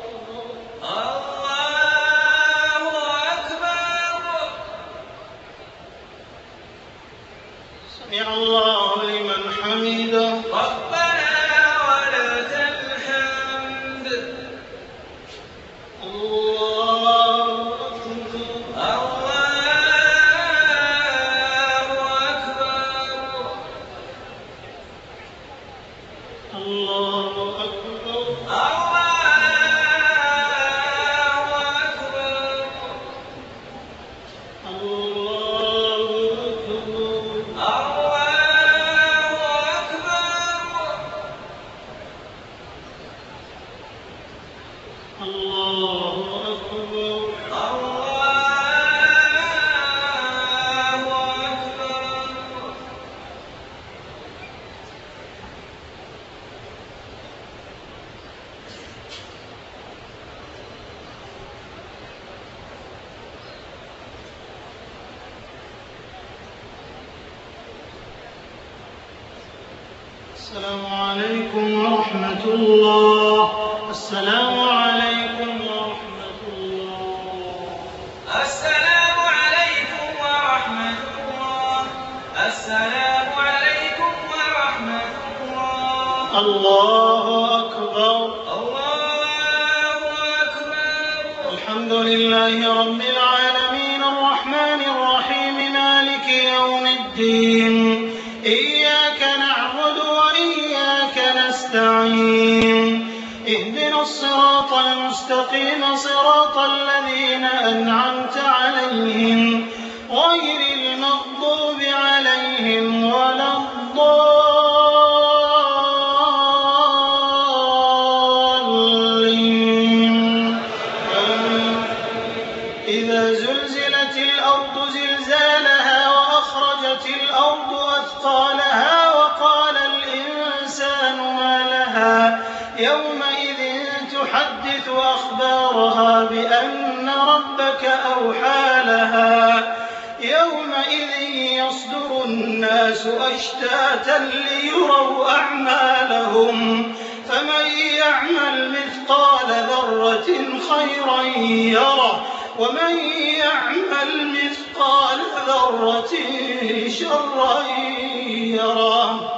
سمع الله لمن حمده ربنا ولك الحمد الله أكبر الله السلام عليكم ورحمة الله. السلام عليكم ورحمة الله. السلام عليكم ورحمة الله. السلام عليكم ورحمة الله. الله أكبر. الله أكبر. الحمد لله رب العالمين الرحمن الرحيم مالك يوم الدين. إياك نعبد وإياك نستعين. اهدنا الصراط المستقيم صراط الذين أنعمت عليهم غير المغضوب عليهم ولا الضالين. إذا زلزلت الأرض زلزالها وأخرجت الأرض أثقالها وقال الإنسان ما لها يومئذ تحدث أخبارها بأن ربك أوحى لها يومئذ يصدر الناس أشتاتا ليروا أعمالهم فمن يعمل مثقال ذرة خيرا يره ومن يعمل مثقال ذرة شرا يره.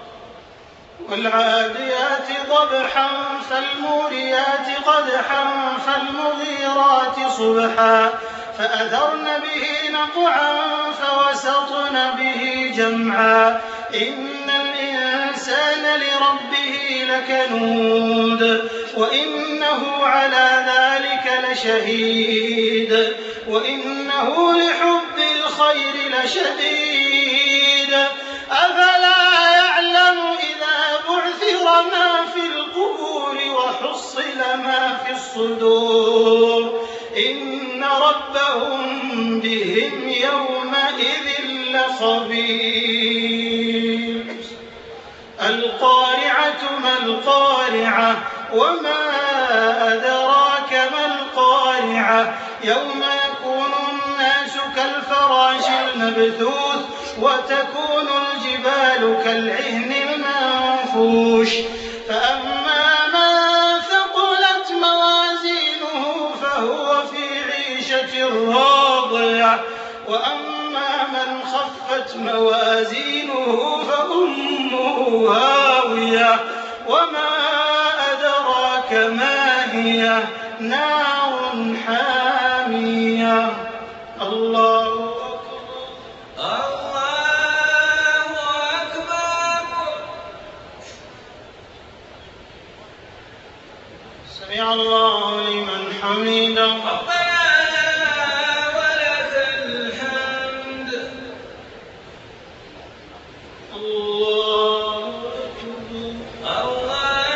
والعاديات ضبحا فالموريات قدحا فالمغيرات صبحا فأثرن به نقعا فوسطن به جمعا إن الإنسان لربه لكنود وإنه على ذلك لشهيد وإنه لحب الخير لشديد. أفلا يعلم إذا بعثر ما في القبور وحصل ما في الصدور إن ربهم بهم يومئذ لخبير. القارعة ما القارعة وما أدراك ما القارعة يوم يكون الناس كالفراش المبثوث وتكون الجبال كالعهن المنفوش فأما من ثقلت موازينه فهو في عيشة راضية وأما من خفت موازينه فأمه هاوية وما أدراك ما هي نار حامية. الله سمع الله لمن حمده. ربنا ولك الحمد. الله أكبر. الله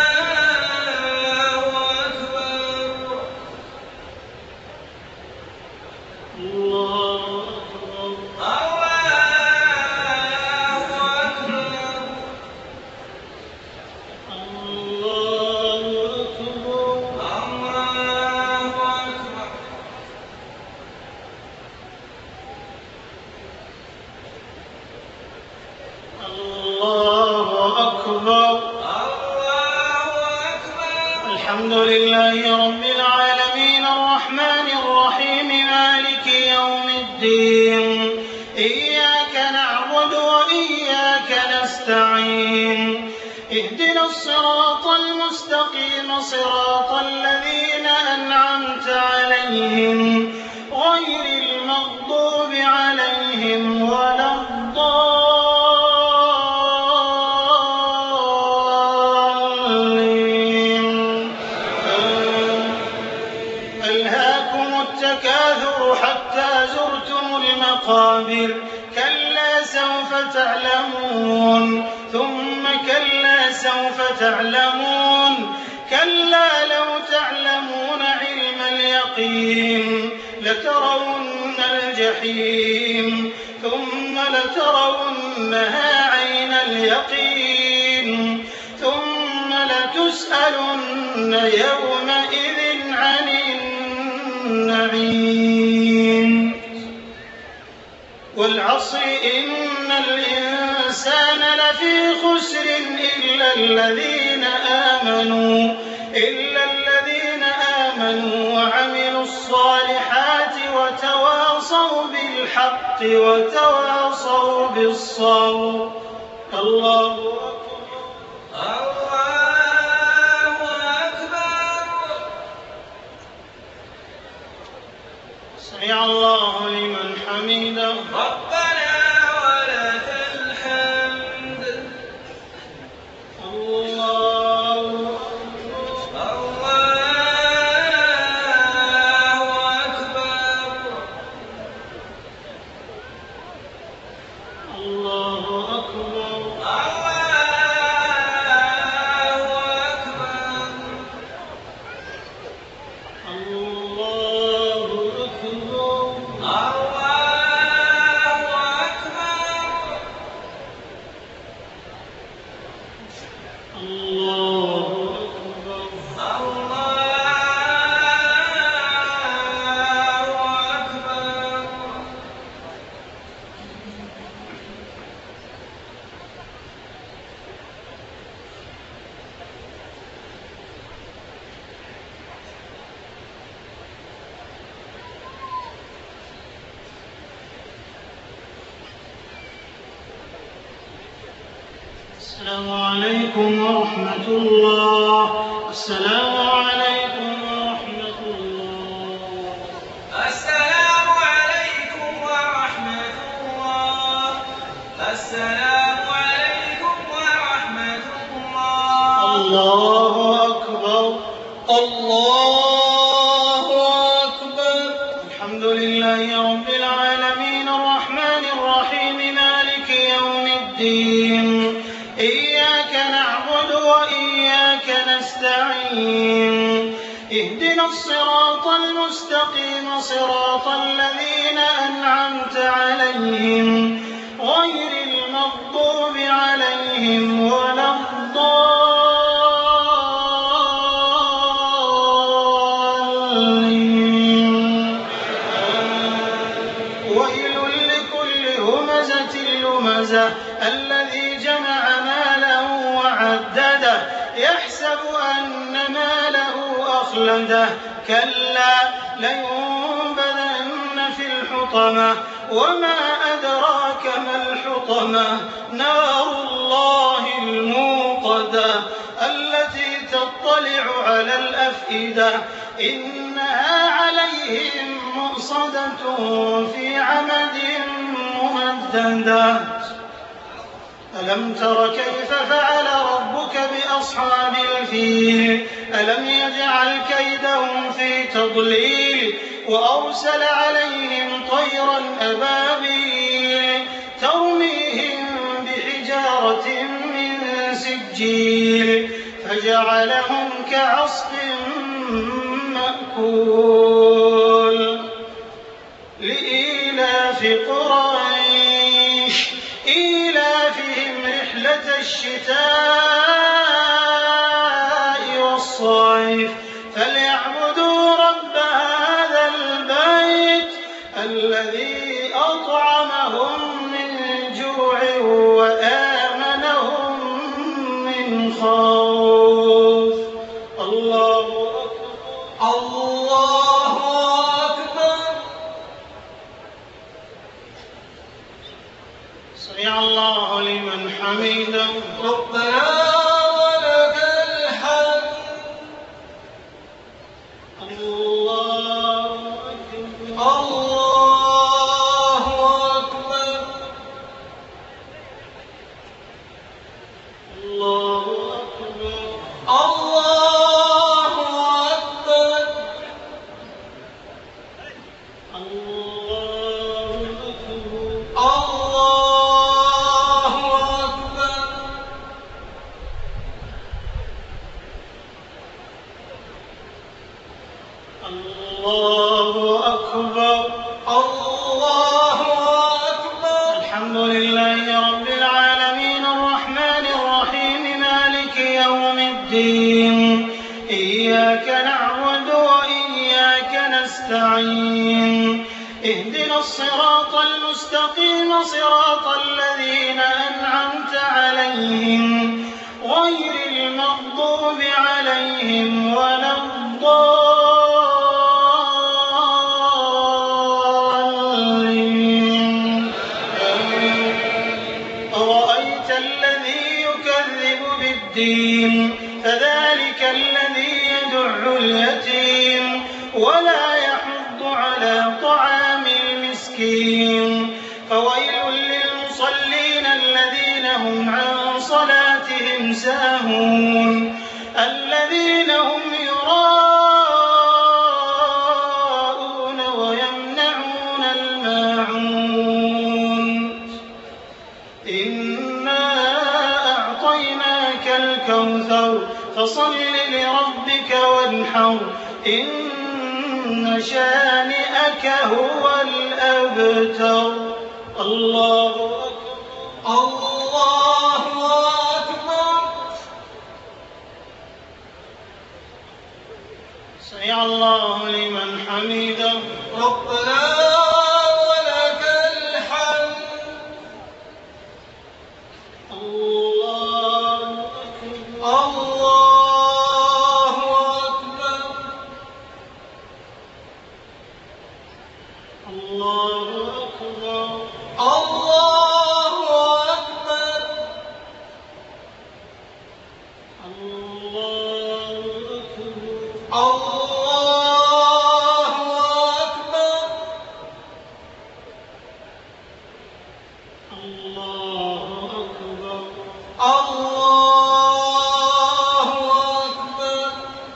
أكبر. الله أكبر. الحمد لله رب العالمين الرحمن الرحيم مالك يوم الدين. إياك نعبد وإياك نستعين. اهدنا الصراط المستقيم صراط الذين أنعمت عليهم غير المغضوب عليهم ولا الضالين. ألهاكم التكاثر حتى زرتم المقابر كلا سوف تعلمون ثم كلا سوف تعلمون كلا لو تعلمون علم اليقين لترون الجحيم ثم لترونها عين اليقين ثم لتسألن يومئذ عن النعيم. والعصر إن الإنسان لفي خسر إلا الذين آمنوا إلا الذين آمنوا وعملوا الصالحات وتواصوا بالحق وتواصوا بالصبر. الله أكبر. الله أكبر. سمع الله لمن حمده. ربنا ولك الحمد. الله الله أكبر. الله أكبر. السلام عليكم ورحمة الله. السلام عليكم ورحمة الله. السلام عليكم ورحمة الله. السلام عليكم ورحمة الله. الله أكبر. الله أكبر. الحمد لله رب العالمين الرحمن الرحيم مالك يوم الدين. إياك نعبد وإياك نستعين. اهدنا الصراط المستقيم صراط الذين أنعمت عليهم غير المغضوب عليهم ولا الضالين. ويل لكل همزة لمزة الذي جمع ماله وعدده يحسب أن ماله أخلده كلا لينبذن في الحطمة وما أدراك ما الحطمة نار الله الموقدة التي تطلع على الأفئدة إنها عليهم مؤصدة في عمد ممددة. ألم تر كيف فعل ربك بأصحاب الفيل ألم يجعل كيدهم في تضليل وأرسل عليهم طيرا أبابيل ترميهم بحجارة من سجيل فجعلهم كعصف مأكول. لإيلاف قريش إيلافهم رحلة الشتاء والصيف فليعبدوا رب هذا البيت الذي أطعمهم من جوع وآمنهم من خوف. الله أكبر. الله أكبر. سمع الله لمن حمده. ربنا ولك الحمد. الله أكبر. الله أكبر. الله أكبر. الله أكبر. الله أكبر. الله أكبر. المستقيم صراط الذين أنعمت عليهم غير المغضوب عليهم ولا الضالين. أرأيت الذي يكذب بالدين فذلك الذي يدع اليتيم ولا يحض على طعام المسكين. فويل للمصلين الذين هم عن صلاتهم ساهون الذين هم يراءون ويمنعون الماعون. إنا أعطيناك الكوثر فصل لربك وانحر إن شانئك هو الأبتر. الله أكبر الله أكبر. سمع الله لمن حمده. ربنا ولك الحمد. الله أكبر. الله أكبر. الله أكبر. الله أكبر. الله أكبر. الله أكبر. الله أكبر. الله أكبر.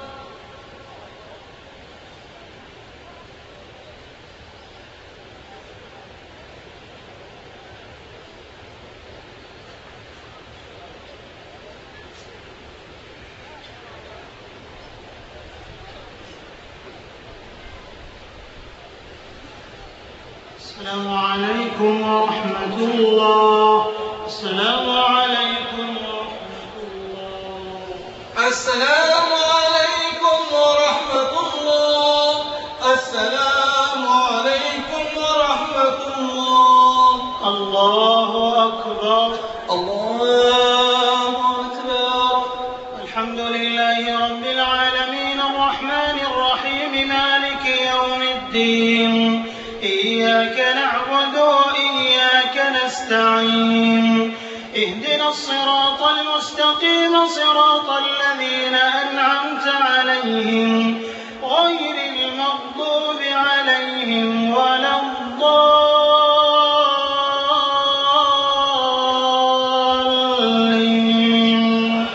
السلام عليكم ورحمة الله. السلام عليكم ورحمة الله. السلام عليكم ورحمة الله. السلام عليكم ورحمة الله. الله أكبر. الله أكبر. الحمد لله رب العالمين الرحمن الرحيم مالك يوم الدين. إياك نعبد وإياك نستعين. اهدنا الصراط المستقيم صراط الذين أنعمت عليهم غير المغضوب عليهم ولا الضالين.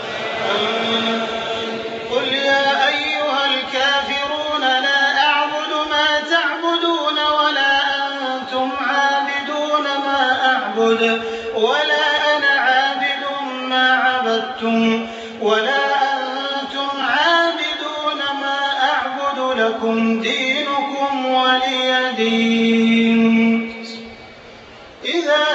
قل يا أيها الكافرون لا أعبد ما تعبدون ولا أنتم عابدون ما أعبد ولا أنا عابد ما عبدتم ولا أنتم عابدون ما أعبد لكم دينكم ولي دين. إذا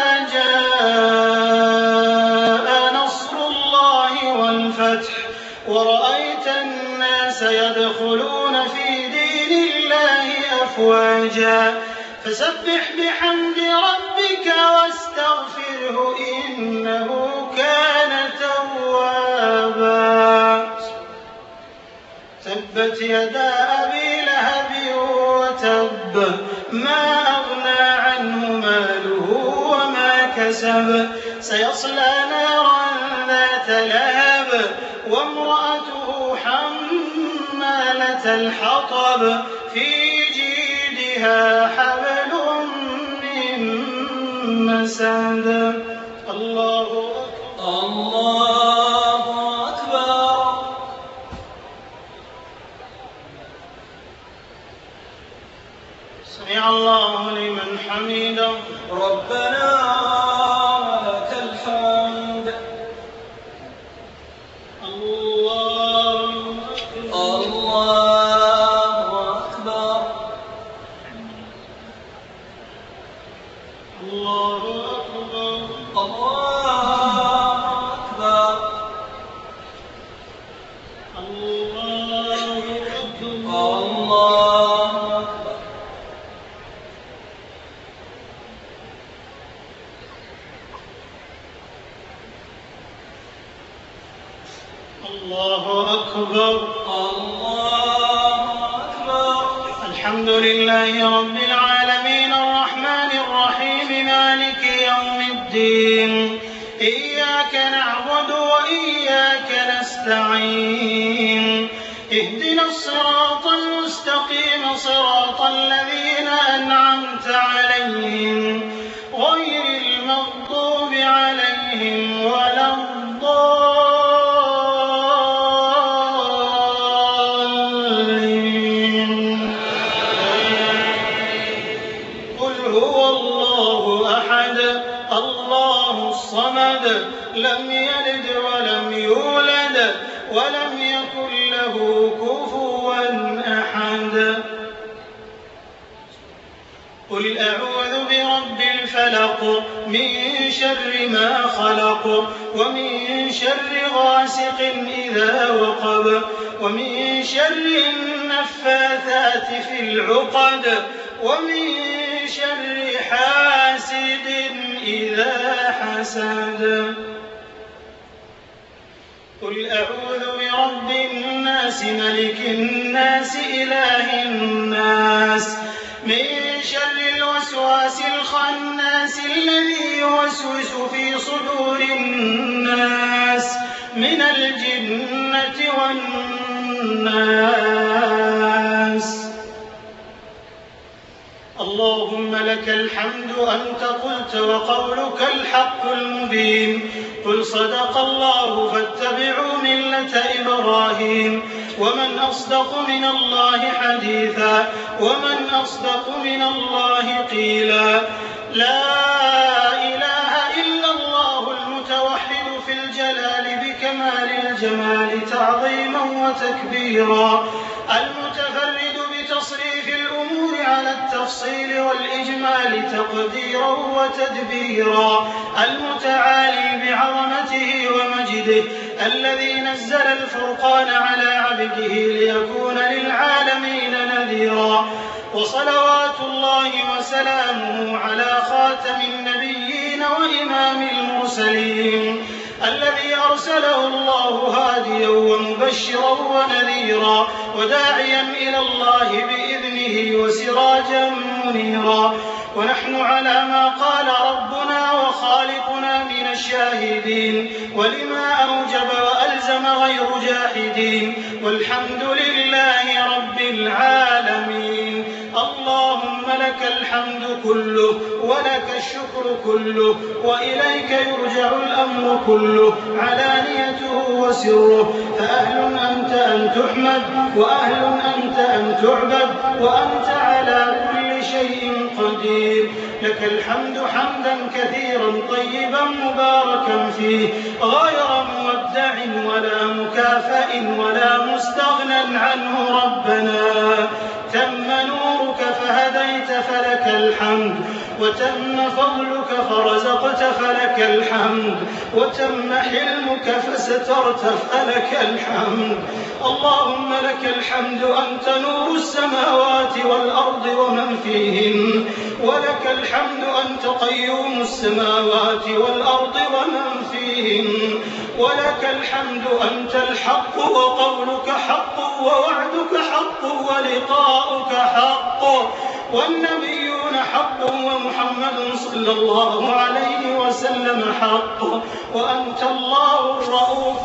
جاء نصر الله والفتح ورأيت الناس يدخلون في دين الله أفواجا فسبح بحمد ربك واستغفره إنه كان توابا. تبت يدا أبي لهب وتب ما أغنى عنه ماله وما كسب سيصلى نارا ذات لهب وامرأته حمالة الحطب في جيدها حبل من مسد. الله أكبر. الله أكبر. سمع الله لمن حمده. ربنا ولك الحمد. الله أكبر. الله أكبر. الله أكبر. الله أكبر. الله أكبر. الله أكبر. الله أكبر. الله أكبر. الحمد لله رب العالمين الرحمن الرحيم مالك يوم الدين. إياك نعبد وإياك نستعين. اهدنا الصراط المستقيم صراط الذين أنعمت عليهم غير المغضوب عليهم ولا الضالين. قل هو الله أحد الله الصمد لم يلد ولم يولد ولم يكن له كفوا أحد. قل أعوذ برب الفلق من شر ما خلق ومن شر غاسق إذا وقب ومن شر النفاثات في العقد ومن شر حاسد إذا حسد. قل أعوذ برب الناس ملك الناس إله الناس من شر الوسواس الخناس الذي يوسوس في صدور الناس من الجنة والناس. اللهم لك الحمد أنت قلت وقولك الحق المبين. قل صدق الله فاتبعوا ملة إبراهيم ومن أصدق من الله حديثا ومن أصدق من الله قيلا. لا إله إلا الله المتوحد في الجلال بكمال الجمال تعظيما وتكبيرا المتفرد بتصريف الأمور على التفصيل والإجمال تقديرا وتدبيرا المتعالي بعظمته ومجده الذي نزل الفرقان على عبده ليكون للعالمين نذيرا. وصلوات الله وسلامه على خاتم النبيين وإمام المرسلين الذي أرسله الله هاديا ومبشرا ونذيرا وداعيا إلى الله بإذنه وسراجا منيرا. ونحن على ما قال ربنا وخالقنا من الشاهدين ولما أوجب وألزم غير جاحدين والحمد لله رب العالمين. اللهم لك الحمد كله ولك الشكر كله وإليك يرجع الأمر كله علانيته وسره. فأهل أنت أن تحمد وأهل أنت أن تعبد وأنت على كل شيء قدير. لك الحمد حمدا كثيرا طيبا مباركا فيه غير مودع ولا مكافئ ولا مستغنى عنه. ربنا تم نورك فهديت فلك الحمد وتم فضلك فرزقت فلك الحمد وتم حلمك فسترت فلك الحمد. اللهم لك الحمد أنت نور السماوات والأرض ومن فيهن ولك الحمد أنت قيوم السماوات والأرض ومن فيهن ولك الحمد أنت الحق وقولك حق ووعدك حق ولقاؤك حق والنبيون حق ومحمد صلى الله عليه وسلم حق وأنت الله الرؤوف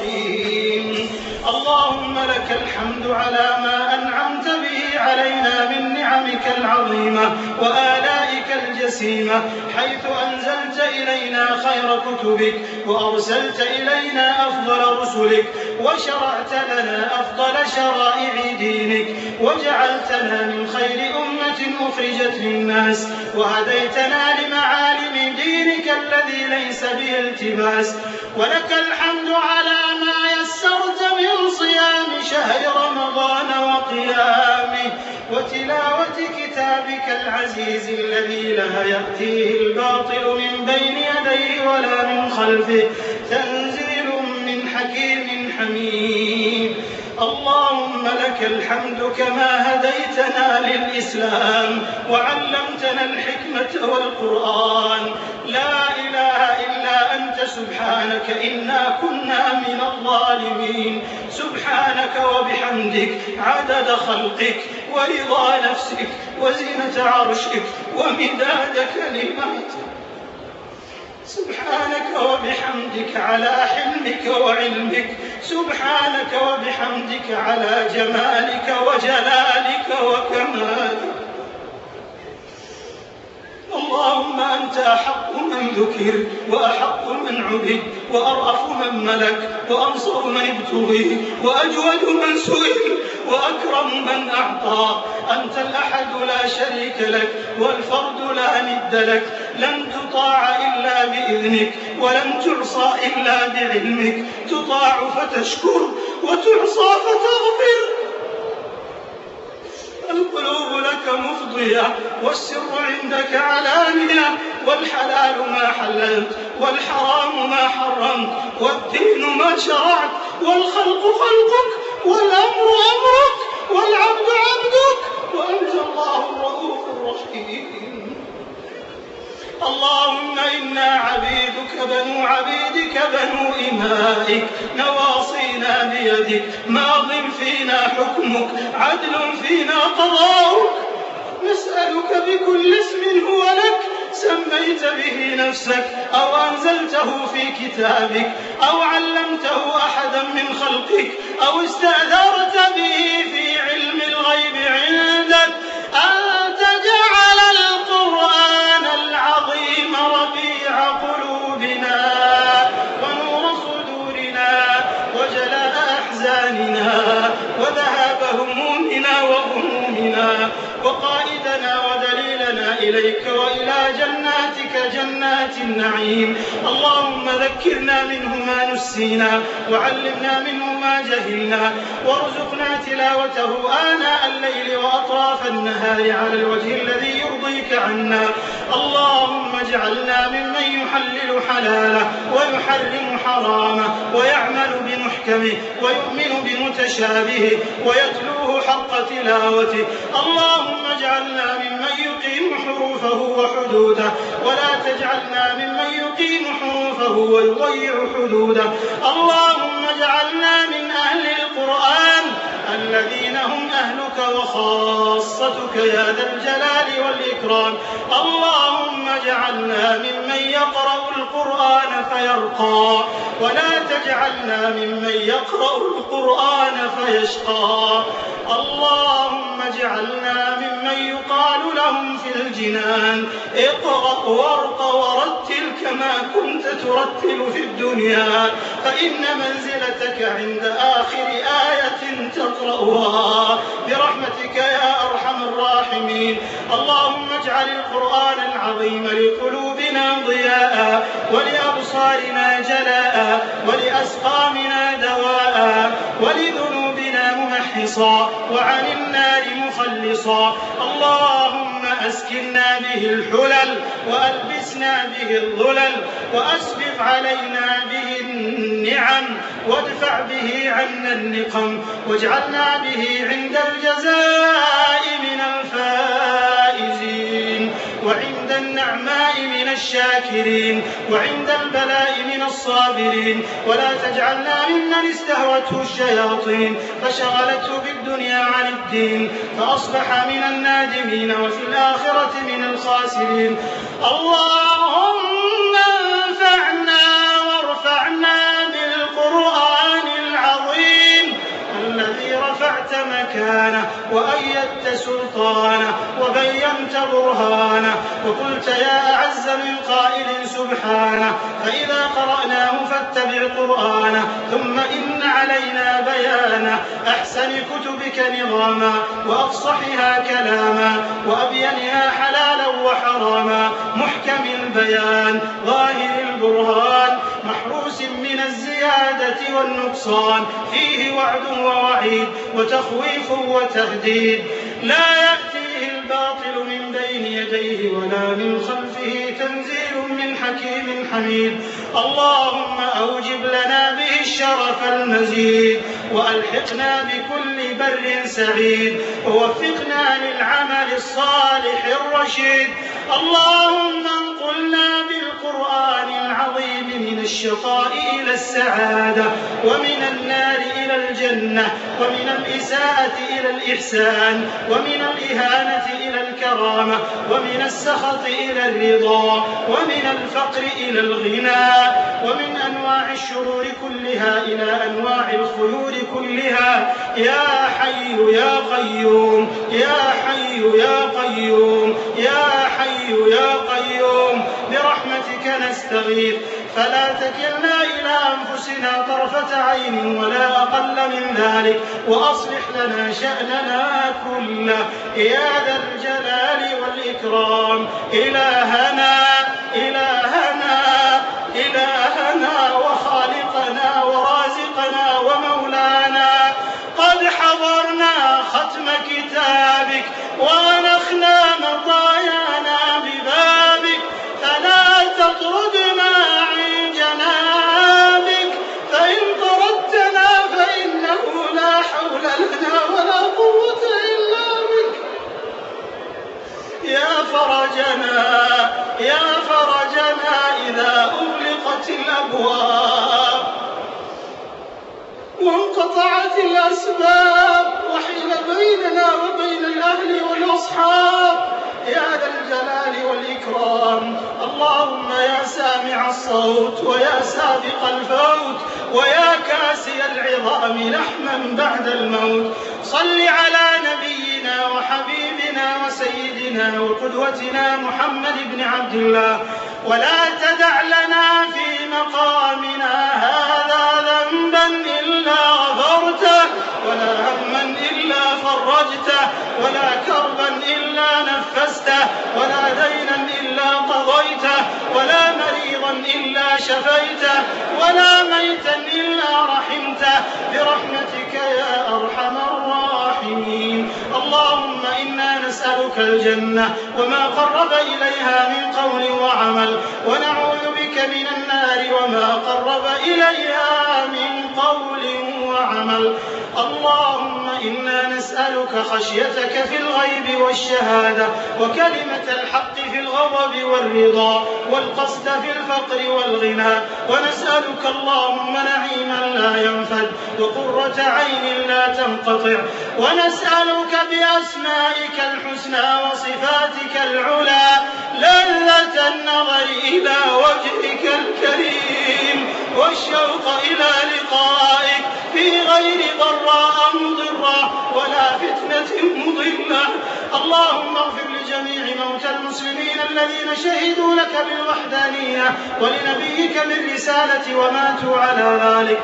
الرحيم. اللهم لك الحمد على ما أنعمت به علينا من نعمك العظيمة وآلائك الجسيمة حيث أنزلت إلينا خير كتبك وأرسلت إلينا أفضل رسلك وشرعت لنا أفضل شرائع دينك وجعلتنا من خير أمة أخرجت للناس وهديتنا لمعالم دينك الذي ليس به التباس. ولك الحمد على ما يسرت من صيام شهر رمضان وقيامه وتلاوة كتابك العزيز الذي لا يأتيه الباطل من بين يديه ولا من خلفه تنزيل من حكيم حميد. اللهم لك الحمد كما هديتنا للإسلام وعلمتنا الحكمة والقرآن. لا إله إلا أنت سبحانك إنا كنا من الظالمين. الظالمين. سبحانك وبحمدك عدد خلقك ورضا نفسك وزنة عرشك ومداد كلماتك. سبحانك وبحمدك على حلمك وعلمك. سبحانك وبحمدك على جمالك وجلالك وكمالك. اللهم أنت أحق من ذكر وأحق من عبد وأرأف من ملك وأنصر من ابتغي وأجود من سئل وأكرم من أعطى. أنت الأحد لا شريك لك والفرد لا ند لك. لن تطاع إلا بإذنك ولن تعصى إلا بعلمك. تطاع فتشكر وتعصى فتغفر. القلوب لك مفضية والسر عندك علانية. والحلال ما حللت والحرام ما حرمت والدين ما شرعت والخلق خلقك والأمر أمرك والعبد عبدك وأنت الله الرؤوف الرحيم. اللهم إنا عبيدك بنو عبيدك بنو إمائك نواصينا بيدك ماض فينا حكمك عدل فينا قضاؤك. نسألك بكل اسم هو لك سميت به نفسك أو أنزلته في كتابك أو علمته أحدا من خلقك أو استأثرت به في علم الغيب عندك أن تجعل القرآن العظيم ربيع قلوبنا ونور صدورنا وجلاء أحزاننا وذهاب همومنا وغمومنا وقائدنا ودليلنا إليك وإلى جناتك جنات النعيم. اللهم ذكرنا منه ما نسينا وعلمنا منه ما جهلنا وارزقنا تلاوته آناء الليل وأطراف النهار على الوجه الذي يرضيك عنا. اللهم اجعلنا ممن يحلل حلاله ويحرم حرامه ويعمل بمحكمه ويؤمن بمتشابهه ويتلوه حق تلاوته. اللهم اجعلنا ممن يقيم حروفه وحدوده ولا تجعلنا ممن يقيم حروفه ويضيع حدوده. اللهم اجعلنا من أهل القرآن الذين هم أهلك وخاصتك يا ذا الجلال والإكرام. اللهم اجعلنا ممن يقرأ القرآن فيرقى ولا تجعلنا ممن يقرأ القرآن فيشقى. اللهم اجعلنا ممن يقال لهم في الجنان اقرأ وارق ورتل كما كنت ترتل في الدنيا فإن منزلتك عند آخر آية تقرأها برحمتك يا أرحم الراحمين. اللهم اجعل القرآن العظيم لقلوبنا ضياء ولأبصارنا جلاء ولأسقامنا دواء ولذنوبنا ممحصا وعن النار مخلصا. اللهم أسكننا به الحلل وألبسنا به الظلل وأسبغ علينا به النعم وادفع به عنا النقم واجعلنا به عند الجزاء من الفائزين وعند النعماء من الشاكرين وعند البلاء من الصابرين. ولا تجعلنا ممن استهوته الشياطين فشغلته بالدنيا عن الدين فأصبح من النادمين وفي الآخرة من الخاسرين. اللهم انفعنا وارفعنا بالقرآن العظيم الذي رفعت مكانه وأيدت سلطانه وبينت برهانه وقلت يا أعز من قائل سبحانه فإذا قرأناه فاتبع قرآنه ثم إن علينا بيانه أحسن كتبك نظاما وأفصحها كلاما وأبينها حلالا وحراما محكم البيان ظاهر البرهان محروس من الزيادة والنقصان فيه وعد ووعيد وتخويف وتهديد لا يأتيه الباطل من بين يديه ولا من خلفه تنزيل من حكيم حميد. اللهم أوجب لنا به الشرف المزيد وألحقنا بكل بر سعيد ووفقنا للعمل الصالح الرشيد. اللهم انقلنا بالقرآن العظيم من الشقاء إلى السعادة، ومن النار إلى الجنة، ومن الإساءة إلى الإحسان، ومن الإهانة إلى الكرامة، ومن السخط إلى الرضا، ومن الفقر إلى الغنى، ومن أنواع الشرور كلها إلى أنواع الخيور كلها. يا حي يا قيوم، يا حي يا قيوم، يا حي يا قيوم، برحمتك نستغيث فلا تكلنا إلى أنفسنا طرفة عين ولا أقل من ذلك، وأصلح لنا شأننا كله يا ذا الجلال والإكرام. إلهنا إلهنا إلهنا وخالقنا ورازقنا ومولانا، قد حضرنا ختم كتابك وأنخنا مطايانا ببابك، فلا تطردنا عن جنابك، فإن طردتنا فإنه لا حول لنا ولا قوة إلا بك. يا فرجنا يا فرجنا إذا أغلقت الأبواب وانقطعت الأسباب وحيل بيننا وبين الأهل والأصحاب، يا ذا الجلال والإكرام. اللهم يا سامع الصوت ويا سابق الفوت ويا كاسي العظام لحما بعد الموت، صل على نبينا وحبيبنا وسيدنا وقدوتنا محمد بن عبد الله، ولا تدع لنا في مقامنا هذا ذنبا إلا غفرته، ولا هما إلا فرجته، ولا كربا إلا نفسته، ولا دينا إلا قضيته، ولا مريضا إلا شفيته، ولا ميتا إلا رحمته، برحمتك يا أرحم الراحمين. اللهم إنا نسألك الجنة وما قرب إليها من قول وعمل، ونعوذ بك من النار وما قرب إليها من قول وعمل. اللهم إنا نسألك خشيتك في الغيب والشهادة، وكلمة الحق في الغضب والرضا، والقصد في الفقر والغنى، ونسألك اللهم نعيما لا ينفد وقرة عين لا تنقطع، ونسألك بأسمائك الحسنى وصفاتك العلى لذة النظر إلى وجهك الكريم والشوق إلى لقائك في غير ضراء مضرة ولا فتنة مضلة. اللهم اغفر لجميع موتى المسلمين الذين شهدوا لك بالوحدانية ولنبيك بالرسالة وماتوا على ذلك.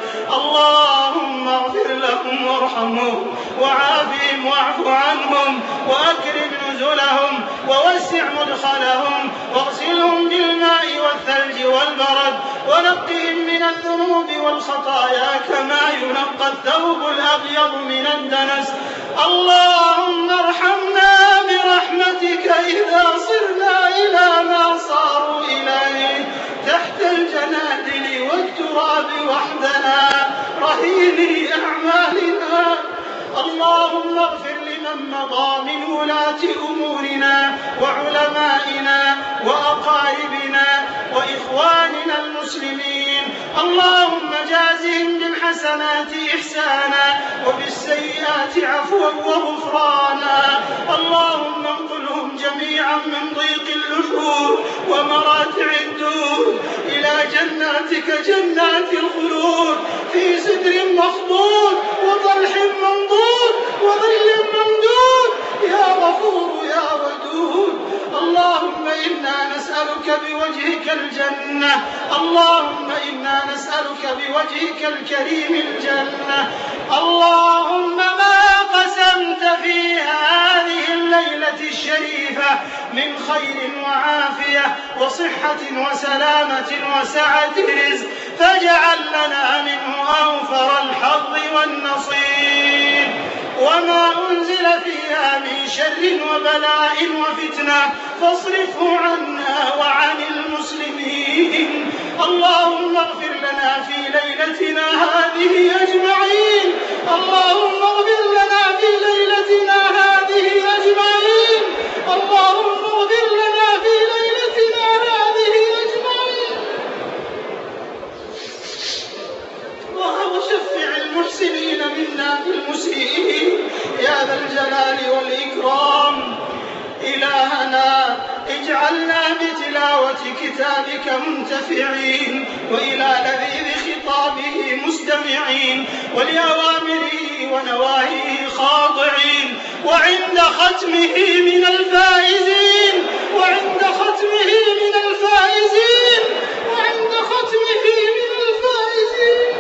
اللهم اغفر لهم وارحمهم وعافهم واعف عنهم وأكرم نزلهم ووسع مدخلهم واغسلهم بالماء والثلج والبرد ونقهم من الذنوب والخطايا كما ينقى الثوب الأبيض من الدنس. اللهم ارحمنا برحمتك إذا صرنا إلى ما صاروا إليه تحت الجنادل والتراب وحدنا رهيني أعمالنا. اللهم اغفر لمن مضى من ولاة أمورنا وعلمائنا وأقاربنا وإخواننا المسلمين. اللهم جازهم بالحسنات إحسانا وبالسيئات عفوا وغفرانا. اللهم انقلهم جميعا من ضيق اللحود ومراتع الدور إلى جناتك جنات الخلود في سدر مخضود وطلح منضود وظل ممدود يا غفور يا ودود. اللهم إنا نسألك بوجهك الجنة، اللهم إنا نسألك بوجهك الكريم الجنة. اللهم ما قسمت في هذه الليلة الشريفة من خير وعافية وصحة وسلامة وسعة رزق فاجعل لنا منه أوفر الحظ والنصيب، وما أنزل فيها من شر وبلاء وفتنة فاصرفه عنا وعن المسلمين. اللهم اغفر لنا في ليلتنا هذه أجمعين، اللهم اغفر لنا في ليلتنا هذه أجمعين، اللهم اغفر لنا في ليلتنا هذه أجمعين. منتفعين وإلى لذيذ خطابه مستمعين ولأوامره ونواهيه خاضعين وعند ختمه من الفائزين وعند ختمه من الفائزين وعند ختمه من الفائزين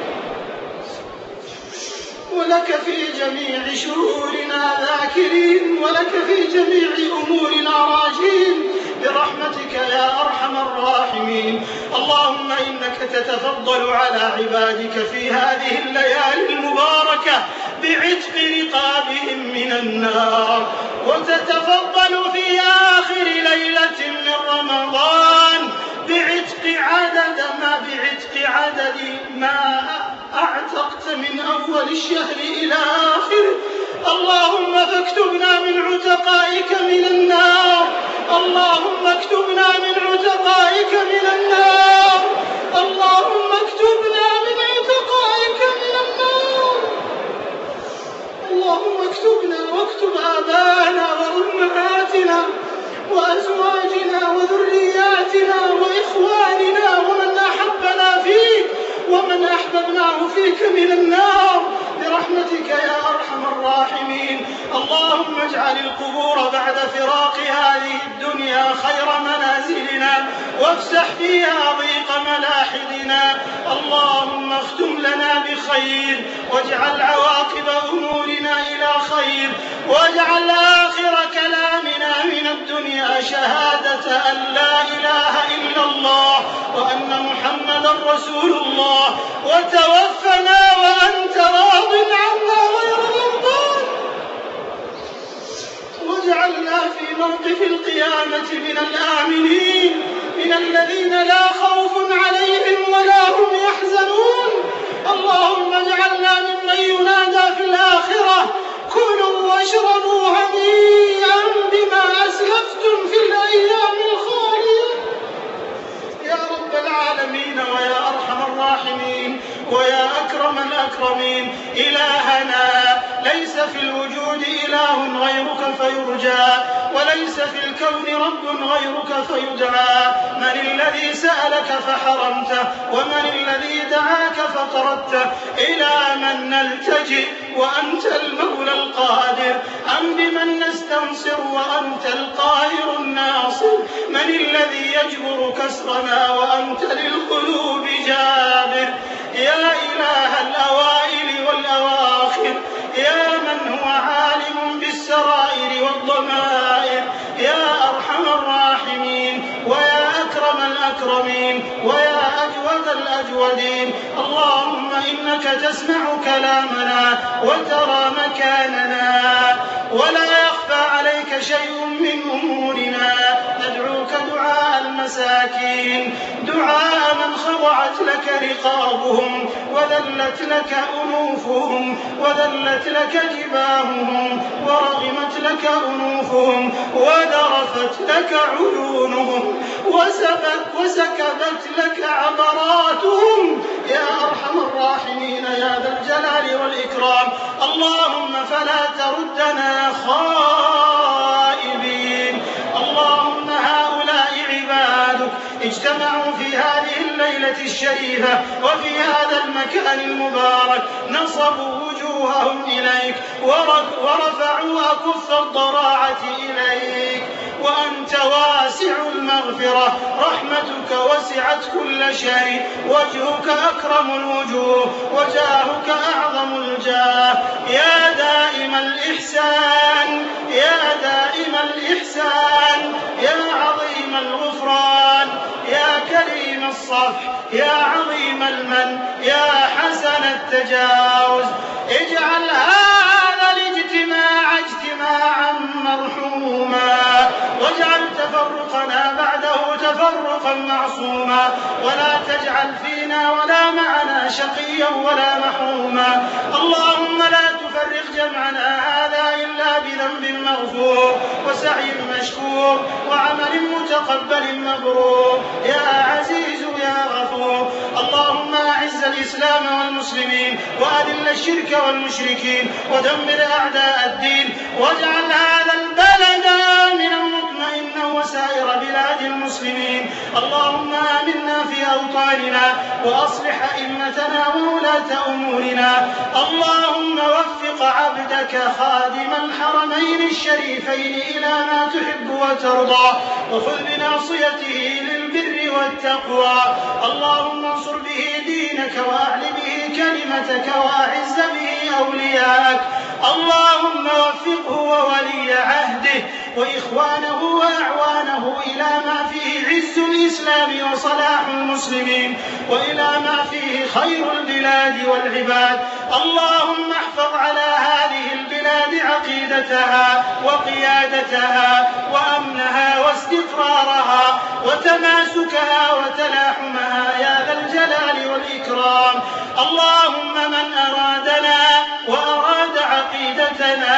ولك في جميع شرورنا ذاكرين ولك في جميع أمورنا راجين برحمتك يا أرحم الراحمين. اللهم إنك تتفضل على عبادك في هذه الليالي المباركة بعتق رقابهم من النار وتتفضل في آخر ليلة من رمضان بعتق عدد ما بعتق عدد ما أعتقت من أول الشهر إلى آخره. اللهم فاكتبنا من عتقائك من النار اللهم اكتبنا من عتقائك من النار اللهم اكتبنا من عتقائك من النار اللهم اكتبنا واكتب آباءنا وأمهاتنا وأزواجنا وذرياتنا وإخواننا ومن أحبنا فيك ومن أحببناه فيك من النار برحمتك يا أرحم الراحمين. اللهم اجعل القبور بعد فراق هذه الدنيا خير منازلنا وافسح فيها ضيق ملاحدنا. اللهم اختم لنا بخير واجعل عواقب أمورنا إلى خير واجعل آخر كلامنا من الدنيا شهادة أن لا إله إلا الله وأن محمدا رسول الله وتوفنا وأنت راض عنا غير غضبان واجعلنا في موقف القيامة من الآمنين من الذين لا خوف عليهم ولا هم يحزنون. اللهم اجعلنا ممن ينادى في الآخرة كلوا واشربوا هنيئا بما أسلفتم في الأيام الخالية يا رب العالمين ويا أرحم الراحمين ويا أكرم الأكرمين. إلهنا ليس في الوجود إله غيرك فيرجى وليس في الكون رب غيرك فيدعى. من الذي سألك فحرمته ومن الذي دعاك فطردته؟ إلى من نلتجئ وأنت المولى القادر؟ أم بمن نستنصر وأنت القاهر الناصر؟ من الذي يجبر كسرنا وأنت للقلوب جابر؟ يا إله الأوائل والأواخر يا من هو عالم بالسرائر والضمائر يا أرحم الراحمين ويا أكرم الأكرمين ويا أجود الأجودين. اللهم إنك تسمع كلامنا وترى مكاننا ولا يخفى عليك شيء من أمورنا. ندعوك دعاء المساكين دعاء من خضعت لك رقابهم وذلت لك أنوفهم وذلت لك جباههم ورغمت لك أنوفهم وذرفت لك عيونهم وسبت وسكبت لك عبراتهم يا أرحم الراحمين يا ذا الجلال والإكرام. اللهم فلا تردنا خائبين. اللهم هؤلاء عبادك اجتمعوا في هذه الليلة الشريفة وفي هذا المكان المبارك نصبوا وجوههم إليك ورفعوا أكف الضراعة إليك وأنت واسع المغفرة رحمتك وسعت كل شيء وجهك أكرم الوجوه وجاهك أعظم الجاه. يا دائم الإحسان يا دائم الإحسان يا عظيم الغفران يا كريم الصفح يا عظيم المن يا حسن التجاوز اجعل هذا الاجتماع اجتماعا مرحوما واجعل تفرقنا بعده تفرقا معصوما ولا تجعل فينا ولا معنا شقيا ولا محروما. اللهم لا تفرق جمعنا هذا إلا بذنب مغفور وسعي مشكور وعمل متقبل مبرور يا عزيز يا غفور. اللهم أعز الإسلام والمسلمين وأذل الشرك والمشركين ودمر أعداء الدين واجعل هذا البلد آمنا مطمئنا وسائر بلاد المسلمين المسلمين. اللهم آمنا في أوطاننا وأصلح أئمتنا وولاة أمورنا. اللهم وفق عبدك خادم الحرمين الشريفين إلى ما تحب وترضى، وخذ بناصيته للبر والتقوى. اللهم انصر به دينك وأعل به كلمتك وأعز به أولياءك. اللهم وفقه وولي عهده وإخوانه وأعوانه إلى ما فيه عز الإسلام وصلاح المسلمين، وإلى ما فيه خير البلاد والعباد. اللهم احفظ على هذه البلاد عقيدتها وقيادتها وأمنها واستقرارها وتماسكها وتلاحمها يا ذا الجلال والإكرام. اللهم من أرادنا وأراد عقيدتنا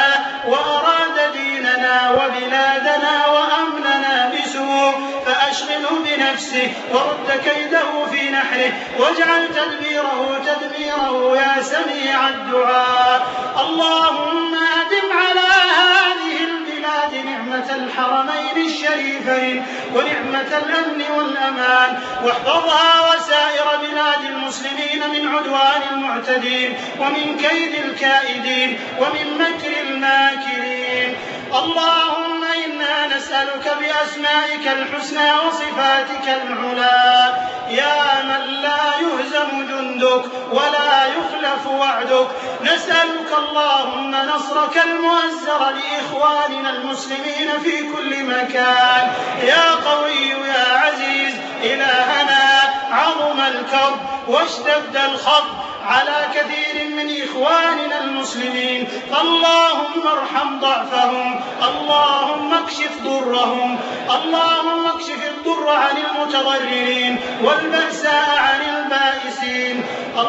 وأراد ديننا وبلادنا وأمننا بسوء فأشغله بنفسه ورد كيده في نحره واجعل تدبيره تدميره يا سميع الدعاء. اللهم أدم على هذه البلاد نعمة الحرمين الشريفين ونعمة الأمن والأمان، واحفظها وسائر بلاد المسلمين من عدوان المعتدين ومن كيد الكائدين ومن مكر الماكرين. اللهم إنا نسألك بأسمائك الحسنى وصفاتك العلى يا من لا يهزم جندك ولا يخلف وعدك، نسألك اللهم نصرك المؤزر لإخواننا المسلمين في كل مكان. يا قوي يا عزيز إلهنا، عظم الكرب واشتد الخطب على كثير من إخواننا المسلمين، اللهم ارحم ضعفهم، اللهم اكشف ضرهم، اللهم اكشف الضر عن المتضررين والبأساء عن البائسين.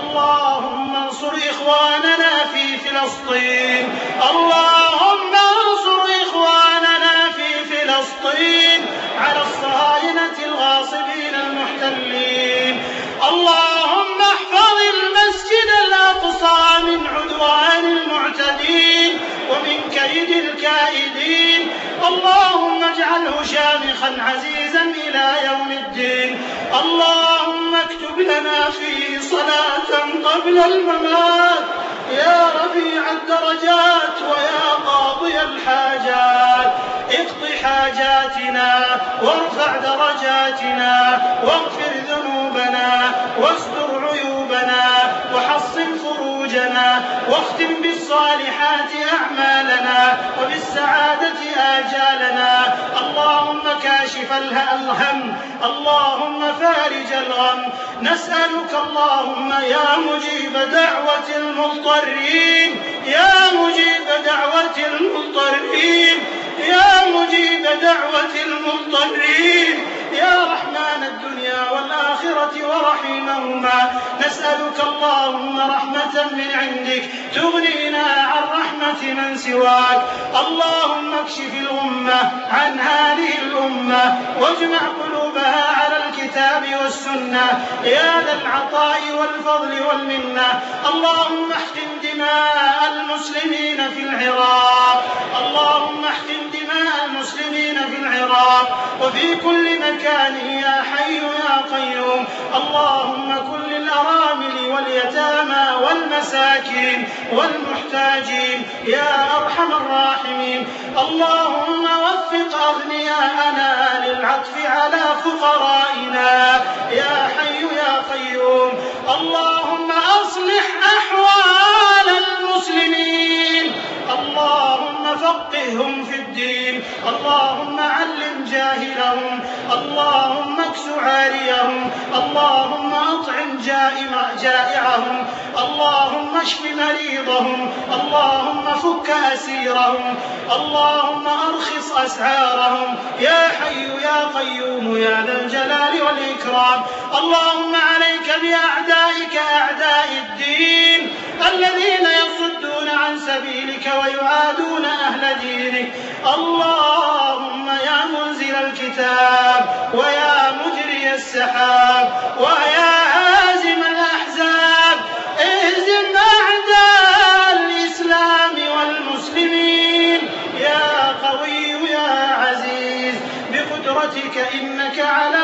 اللهم انصر إخواننا في فلسطين، اللهم انصر إخواننا في فلسطين على الصهاينة الغاصبين المحتلين. اللهم احفظ المسجد الأقصى من عدوان المعتدين ومن كيد الكائدين. اللهم اجعله شامخا عزيزا إلى يوم الدين. اللهم اكتب لنا فيه صلاة قبل الممات يا رفيع الدرجات ويا قاضي الحاجات. اقض حاجاتنا وارفع درجاتنا واغفر ذنوبنا واستر عيوبنا وحصن فروجنا واختم بالصالحات أعمالنا وبالسعادة آجالنا. اللهم كاشف الهم، اللهم فارج الغم، نسألك اللهم يا مجيب دعوة المضطرين، يا مجيب دعوة المضطرين، يا مجيب دعوة المضطرين، يا رحمن الدنيا والآخرة ورحيمهما، نسألك اللهم رحمة من عندك تغنينا عن رحمة من سواك. اللهم اكشف الأمة عن هذه الأمة واجمع قلوبها على الكتاب والسنة يا ذا العطاء والفضل والمنة. اللهم احقن دماء المسلمين في العراق، اللهم احقن دماء المسلمين في العراق وفي كل مكان يا حي يا قيوم. اللهم كن للأرامل واليتامى والمساكين والمحتاجين يا أرحم الراحمين. اللهم وفق أغنياءنا للعطف على فقرائنا يا حي يا قيوم. اللهم أصلح أحوال المسلمين، اللهم فقههم في الدين، اللهم علم جاهلهم، اللهم اكس عاريهم، اللهم أطعم جائعهم، اللهم اشف مريضهم، اللهم فك أسيرهم، اللهم أرخص أسعارهم يا حي يا قيوم يا ذا الجلال والإكرام. اللهم عليك بأعدائك أعداء الدين الذين يصدون عن سبيلك ويعادون أهل دينك. اللهم يا منزل الكتاب ويا مجري السحاب ويا هازم الأحزاب اهزم أعداء الإسلام والمسلمين يا قوي يا عزيز بقدرتك، إنك على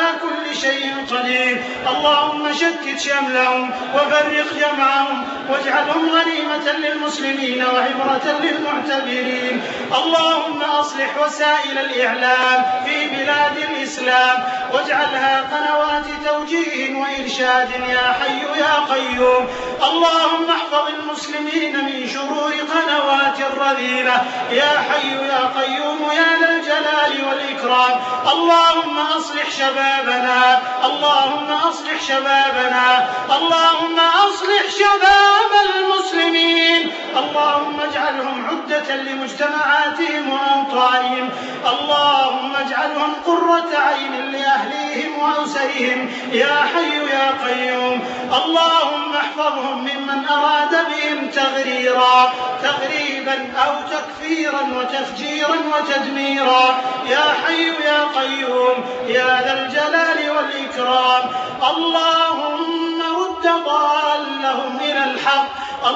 الضالين. اللهم شتت شملهم وفرق جمعهم واجعلهم غنيمة للمسلمين وعبرة للمعتبرين. اللهم أصلح وسائل الإعلام في بلاد الإسلام واجعلها قنوات توجيه وإرشاد يا حي يا قيوم. اللهم احفظ المسلمين من شرور قنوات الرذيلة يا حي يا قيوم يا ذا الجلال والإكرام. اللهم أصلح شبابنا اللهم أصلح شبابنا اللهم أصلح شباب المسلمين. اللهم اجعلهم عدة لمجتمعاتهم وأوطانهم. اللهم اجعلهم قرة عين لأهليهم وأسرهم يا حي يا قيوم. اللهم احفظهم ممن أراد بهم تغريرا تغريبا أو تكفيرا وتفجيرا وتدميرا يا حي يا قيوم يا ذا الجلال والإكرام. اللهم رد ضالهم إلى الحق.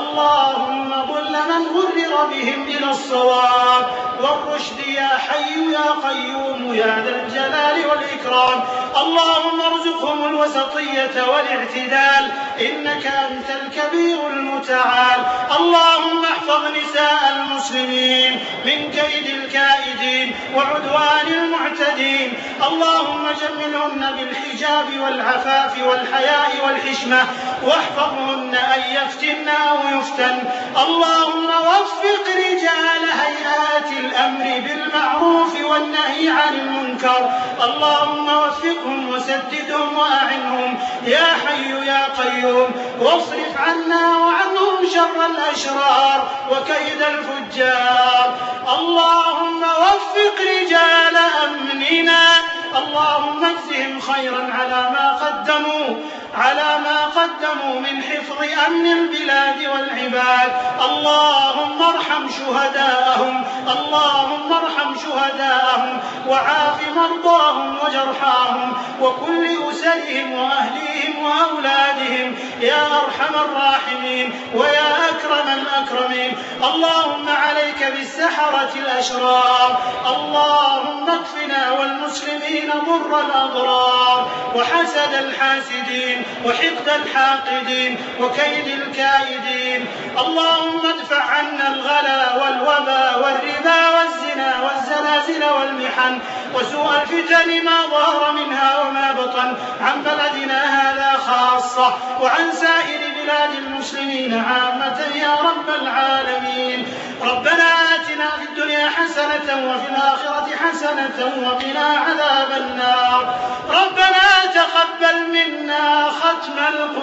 اللهم ضل من غرر بهم إلى الصواب والرشد يا حي يا قيوم يا ذا الجلال والإكرام. اللهم ارزقهم الوسطية والاعتدال إنك أنت الكبير المتعال. اللهم احفظ نساء المسلمين من كيد الكائدين وعدوان المعتدين. اللهم جملهن بالحجاب والعفاف والحياء والحشمة واحفظهن أن يفتن أو يفتن. اللهم وفق رجال هيئات الأمر بالمعروف والنهي عن المنكر. اللهم وفقهم وسددهم وأعنهم يا حي يا قيوم. واصرف عنا وعنهم شر الأشرار وكيد الفجار. اللهم وفق رجال أمننا. اللهم اجزهم خيرا على ما قدموا على ما قدموا من حفظ أمن البلاد والعباد. اللهم ارحم شهداءهم اللهم ارحم شهداءهم وعاف مرضاهم وجرحاهم وكل أسرهم وأهليهم وأولادهم يا أرحم الراحمين ويا أكرم الأكرمين. اللهم عليك بالسحرة الأشرار. اللهم اكفنا والمسلمين ضر الأضرار وحسد الحاسدين وحقد الحاقدين وكيد الكائدين. اللهم ادفع عنا الغلا والوبا والربا والزنا والزلازل والمحن وسوء الفتن ما ظهر منها وما بطن عن بلدنا هذا خاصة وعن سائر بلاد المسلمين عامة يا رب العالمين. ربنا آتنا في الدنيا حسنة وفي الآخرة حسنة وقنا عذاب النار. ربنا تقبل منا ختم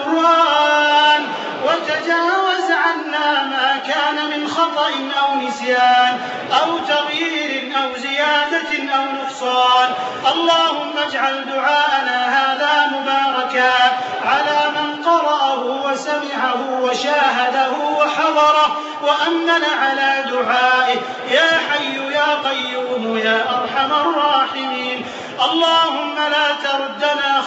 القرآن وتجاوز عنا ما كان من خطأ أو نسيان أو تغيير أو زيادة أو نقصان. اللهم اجعل دعاءنا هذا مباركا على من قرأه وسمعه وشاهده وحضره وأمن على دعائه يا حي يا قيوم يا أرحم الراحمين. اللهم لا تردنا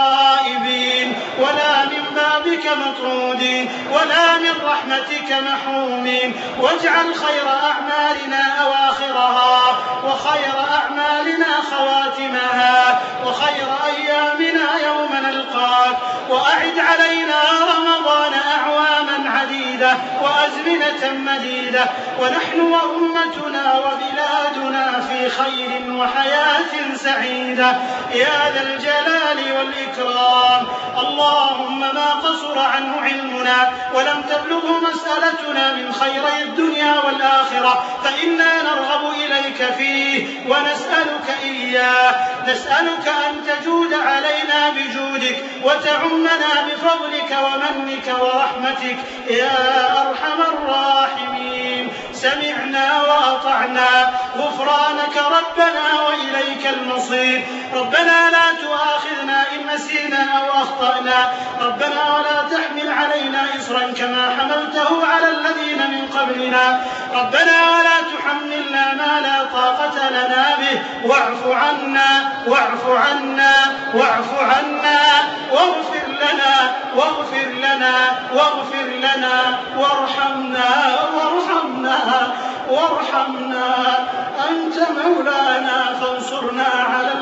خائبين ولا من بابك مطرودين ولا من رحمتك محرومين. واجعل خير أعمالنا أواخرها وخير أعمالنا خواتمها وخير أيامنا يوم نلقاك. وأعد علينا رمضان أعواما عديدة وأزمنة مديدة ونحن وأمتنا وبلادنا في خير وحياة سعيدة يا ذا الجلال والإكرام. اللهم ما قصر عنه علمنا ولم تبلغه مسألتنا من خيري الدنيا والآخرة فإنا نرغب إليك فيه ونسألك إياه. نسألك أن تجود علينا بجودك وتعمنا بفضلك ومنك ورحمتك يا أرحم الراحمين. سمعنا وأطعنا غفرانك ربنا وإليك المصير. ربنا لا تؤاخذنا إن نسينا أو أخطأنا. ربنا ولا تحمل علينا إصرا كما حملته على الذين من قبلنا. ربنا ولا تحملنا ما لا طاقة لنا به. واعف عنا واعف عنا واعف عنا واغفر لنا واغفر لنا واغفر لنا وارحمنا وارحمنا وارحمنا. أنت مولانا فانصرنا على القوم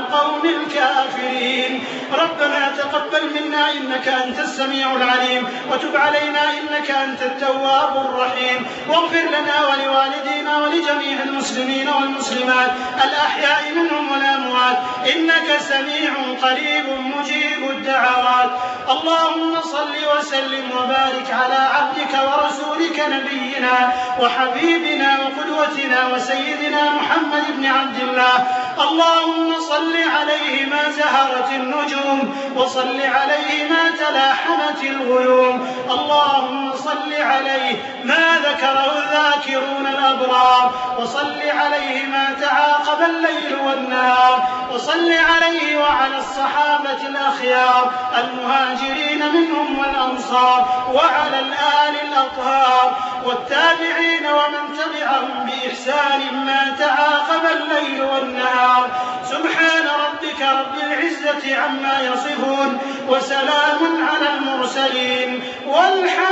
القوم الكافرين. ربنا تقبل منا إنك أنت السميع العليم، وتب علينا إنك أنت التواب الرحيم، واغفر لنا ولوالدينا ولجميع المسلمين والمسلمات الأحياء منهم والأموات، إنك سميع قريب مجيب الدعوات. اللهم صل وسلم وبارك على عبدك ورسولك نبينا وحبيبنا وقدوتنا وسيدنا محمد بن عبد الله. اللهم صل عليه ما زهرت النجوم، وصل عليه ما تلاحمت الغيوم. اللهم صل عليه ما ذكره الذاكرون الأبرار، وصل عليه ما تعاقب الليل والنهار، وصل عليه وعلى الصحابة الأخيار المهاجرين منهم والأنصار، وعلى الآل الأطهار والتابعين ومن تبعهم بإحسان ما تعاقب الليل والنهار. سبحان ربك رب العزة عما يصفون، وسلام على المرسلين، والحمد